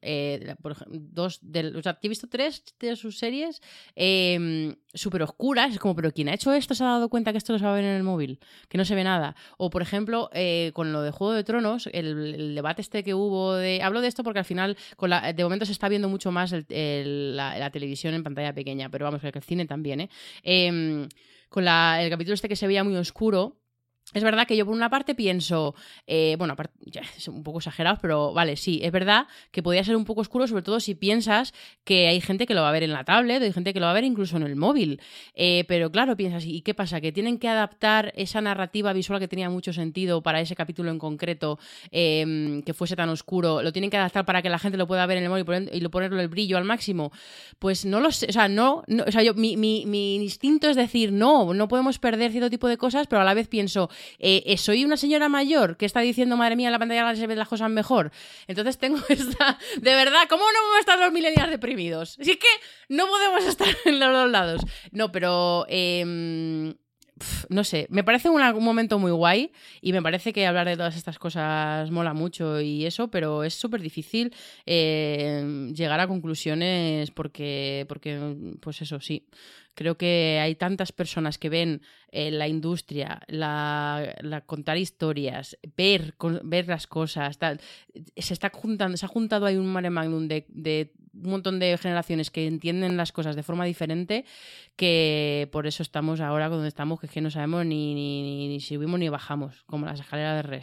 he visto 3 de sus series súper oscuras, es como, pero ¿quién ha hecho esto se ha dado cuenta que esto no se va a ver en el móvil? Que no se ve nada. O, por ejemplo, con lo de Juego de Tronos, el debate que hubo hablo de esto porque al final, de momento se está viendo mucho más la televisión en pantalla pequeña, pero vamos, que el cine también, con el capítulo que se veía muy oscuro. Es verdad que yo por una parte pienso, aparte, ya, es un poco exagerado, pero vale, sí, es verdad que podría ser un poco oscuro, sobre todo si piensas que hay gente que lo va a ver en la tablet, o hay gente que lo va a ver incluso en el móvil. Pero claro, piensas, ¿y qué pasa? ¿Que tienen que adaptar esa narrativa visual que tenía mucho sentido para ese capítulo en concreto, que fuese tan oscuro? ¿Lo tienen que adaptar para que la gente lo pueda ver en el móvil y ponerlo el brillo al máximo? Pues no lo sé, o sea, mi instinto es decir, no podemos perder cierto tipo de cosas, pero a la vez pienso, soy una señora mayor que está diciendo, madre mía, en la pantalla se ven las cosas mejor. Entonces tengo esta... De verdad, ¿cómo no vamos a estar los millennials deprimidos? Si es que no podemos estar en los dos lados. No, pero... no sé, me parece un momento muy guay, y me parece que hablar de todas estas cosas mola mucho y eso, pero es súper difícil llegar a conclusiones porque, pues eso, sí. Creo que hay tantas personas que ven la industria, la contar historias, ver las cosas, tal. Se ha juntado ahí un mare magnum de un montón de generaciones que entienden las cosas de forma diferente, que por eso estamos ahora donde estamos, que es que no sabemos ni subimos ni bajamos, como las escaleras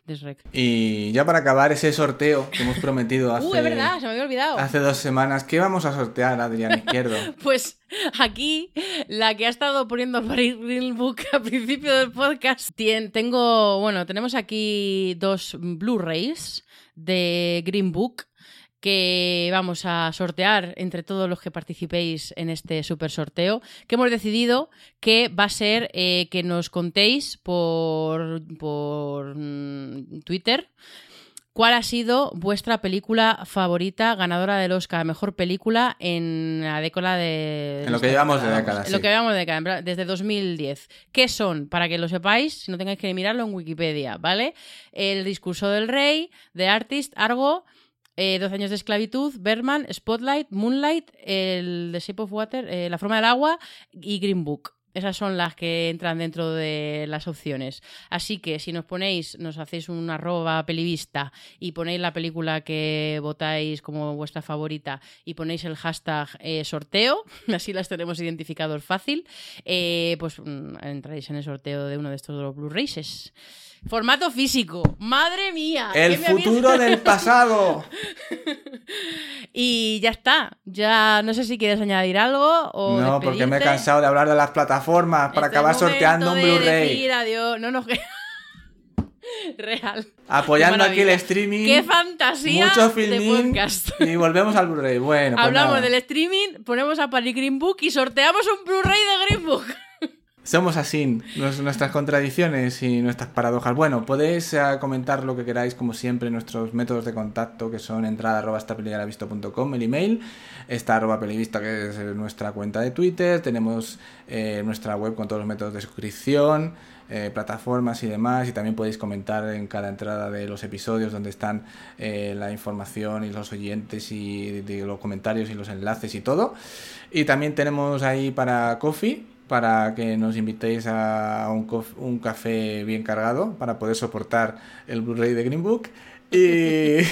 de Shrek. Y ya para acabar ese sorteo que hemos prometido Es verdad, se me había olvidado. hace 2 semanas, ¿qué vamos a sortear, Adrián Izquierdo? Pues aquí, la que ha estado poniendo Paris Green Book al principio del podcast, tenemos aquí 2 Blu-rays de Green Book que vamos a sortear entre todos los que participéis en este super sorteo, que hemos decidido que va a ser que nos contéis por Twitter cuál ha sido vuestra película favorita ganadora del Oscar a Mejor Película en la década de... En lo que llevamos de década, En lo que llevamos de década, desde 2010. ¿Qué son? Para que lo sepáis, si no tengáis que mirarlo en Wikipedia, ¿vale? El Discurso del Rey, The Artist, Argo... 12 años de esclavitud, Berman, Spotlight, Moonlight, el The Shape of Water, La forma del agua y Green Book. Esas son las que entran dentro de las opciones. Así que si nos hacéis un @pelivista y ponéis la película que votáis como vuestra favorita y ponéis el hashtag sorteo, así las tenemos identificados fácil, pues entraréis en el sorteo de uno de estos 2 Blu-rays. Formato físico. ¡Madre mía! ¡El futuro del pasado! Y ya está. Ya no sé si quieres añadir algo o No, despedirte. porque me he cansado de hablar de las plataformas para acabar sorteando un Blu-ray. Decir adiós. No nos queda. Real. Apoyando aquí el streaming. ¡Qué fantasía Mucho de filming podcast! y volvemos al Blu-ray. Bueno, pues hablamos nada. del streaming, ponemos a Paris Green Book y sorteamos un Blu-ray de Green Book. Somos así, nuestras contradicciones y nuestras paradojas. Bueno, podéis comentar lo que queráis, como siempre, nuestros métodos de contacto, que son entrada@estapeliyalavisto.com, el email, está @pelivista, que es nuestra cuenta de Twitter, tenemos nuestra web con todos los métodos de suscripción, plataformas y demás, y también podéis comentar en cada entrada de los episodios donde están la información y los oyentes y de los comentarios y los enlaces y todo. Y también tenemos ahí para Coffee, para que nos invitéis a un café bien cargado para poder soportar el Blu-ray de Green Book. Y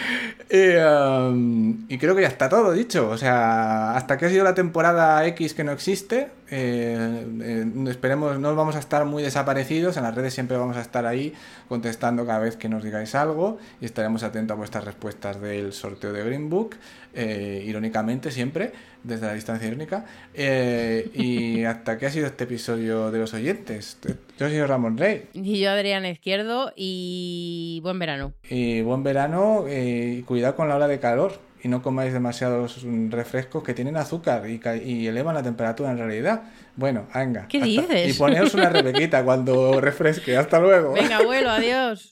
creo que ya está todo dicho. O sea, hasta que ha sido la temporada X que no existe, esperemos, no vamos a estar muy desaparecidos. En las redes siempre vamos a estar ahí contestando cada vez que nos digáis algo y estaremos atentos a vuestras respuestas del sorteo de Green Book, irónicamente siempre, desde la distancia irónica. Y hasta que ha sido este episodio de los oyentes. Yo soy Ramón Rey. Y yo, Adrián Izquierdo, y buen verano. Y buen verano, y cuidado con la ola de calor. Y no comáis demasiados refrescos que tienen azúcar y elevan la temperatura en realidad. Bueno, venga. ¿Qué dices? Y poneos una rebequita cuando refresque. Hasta luego. Venga, abuelo, adiós.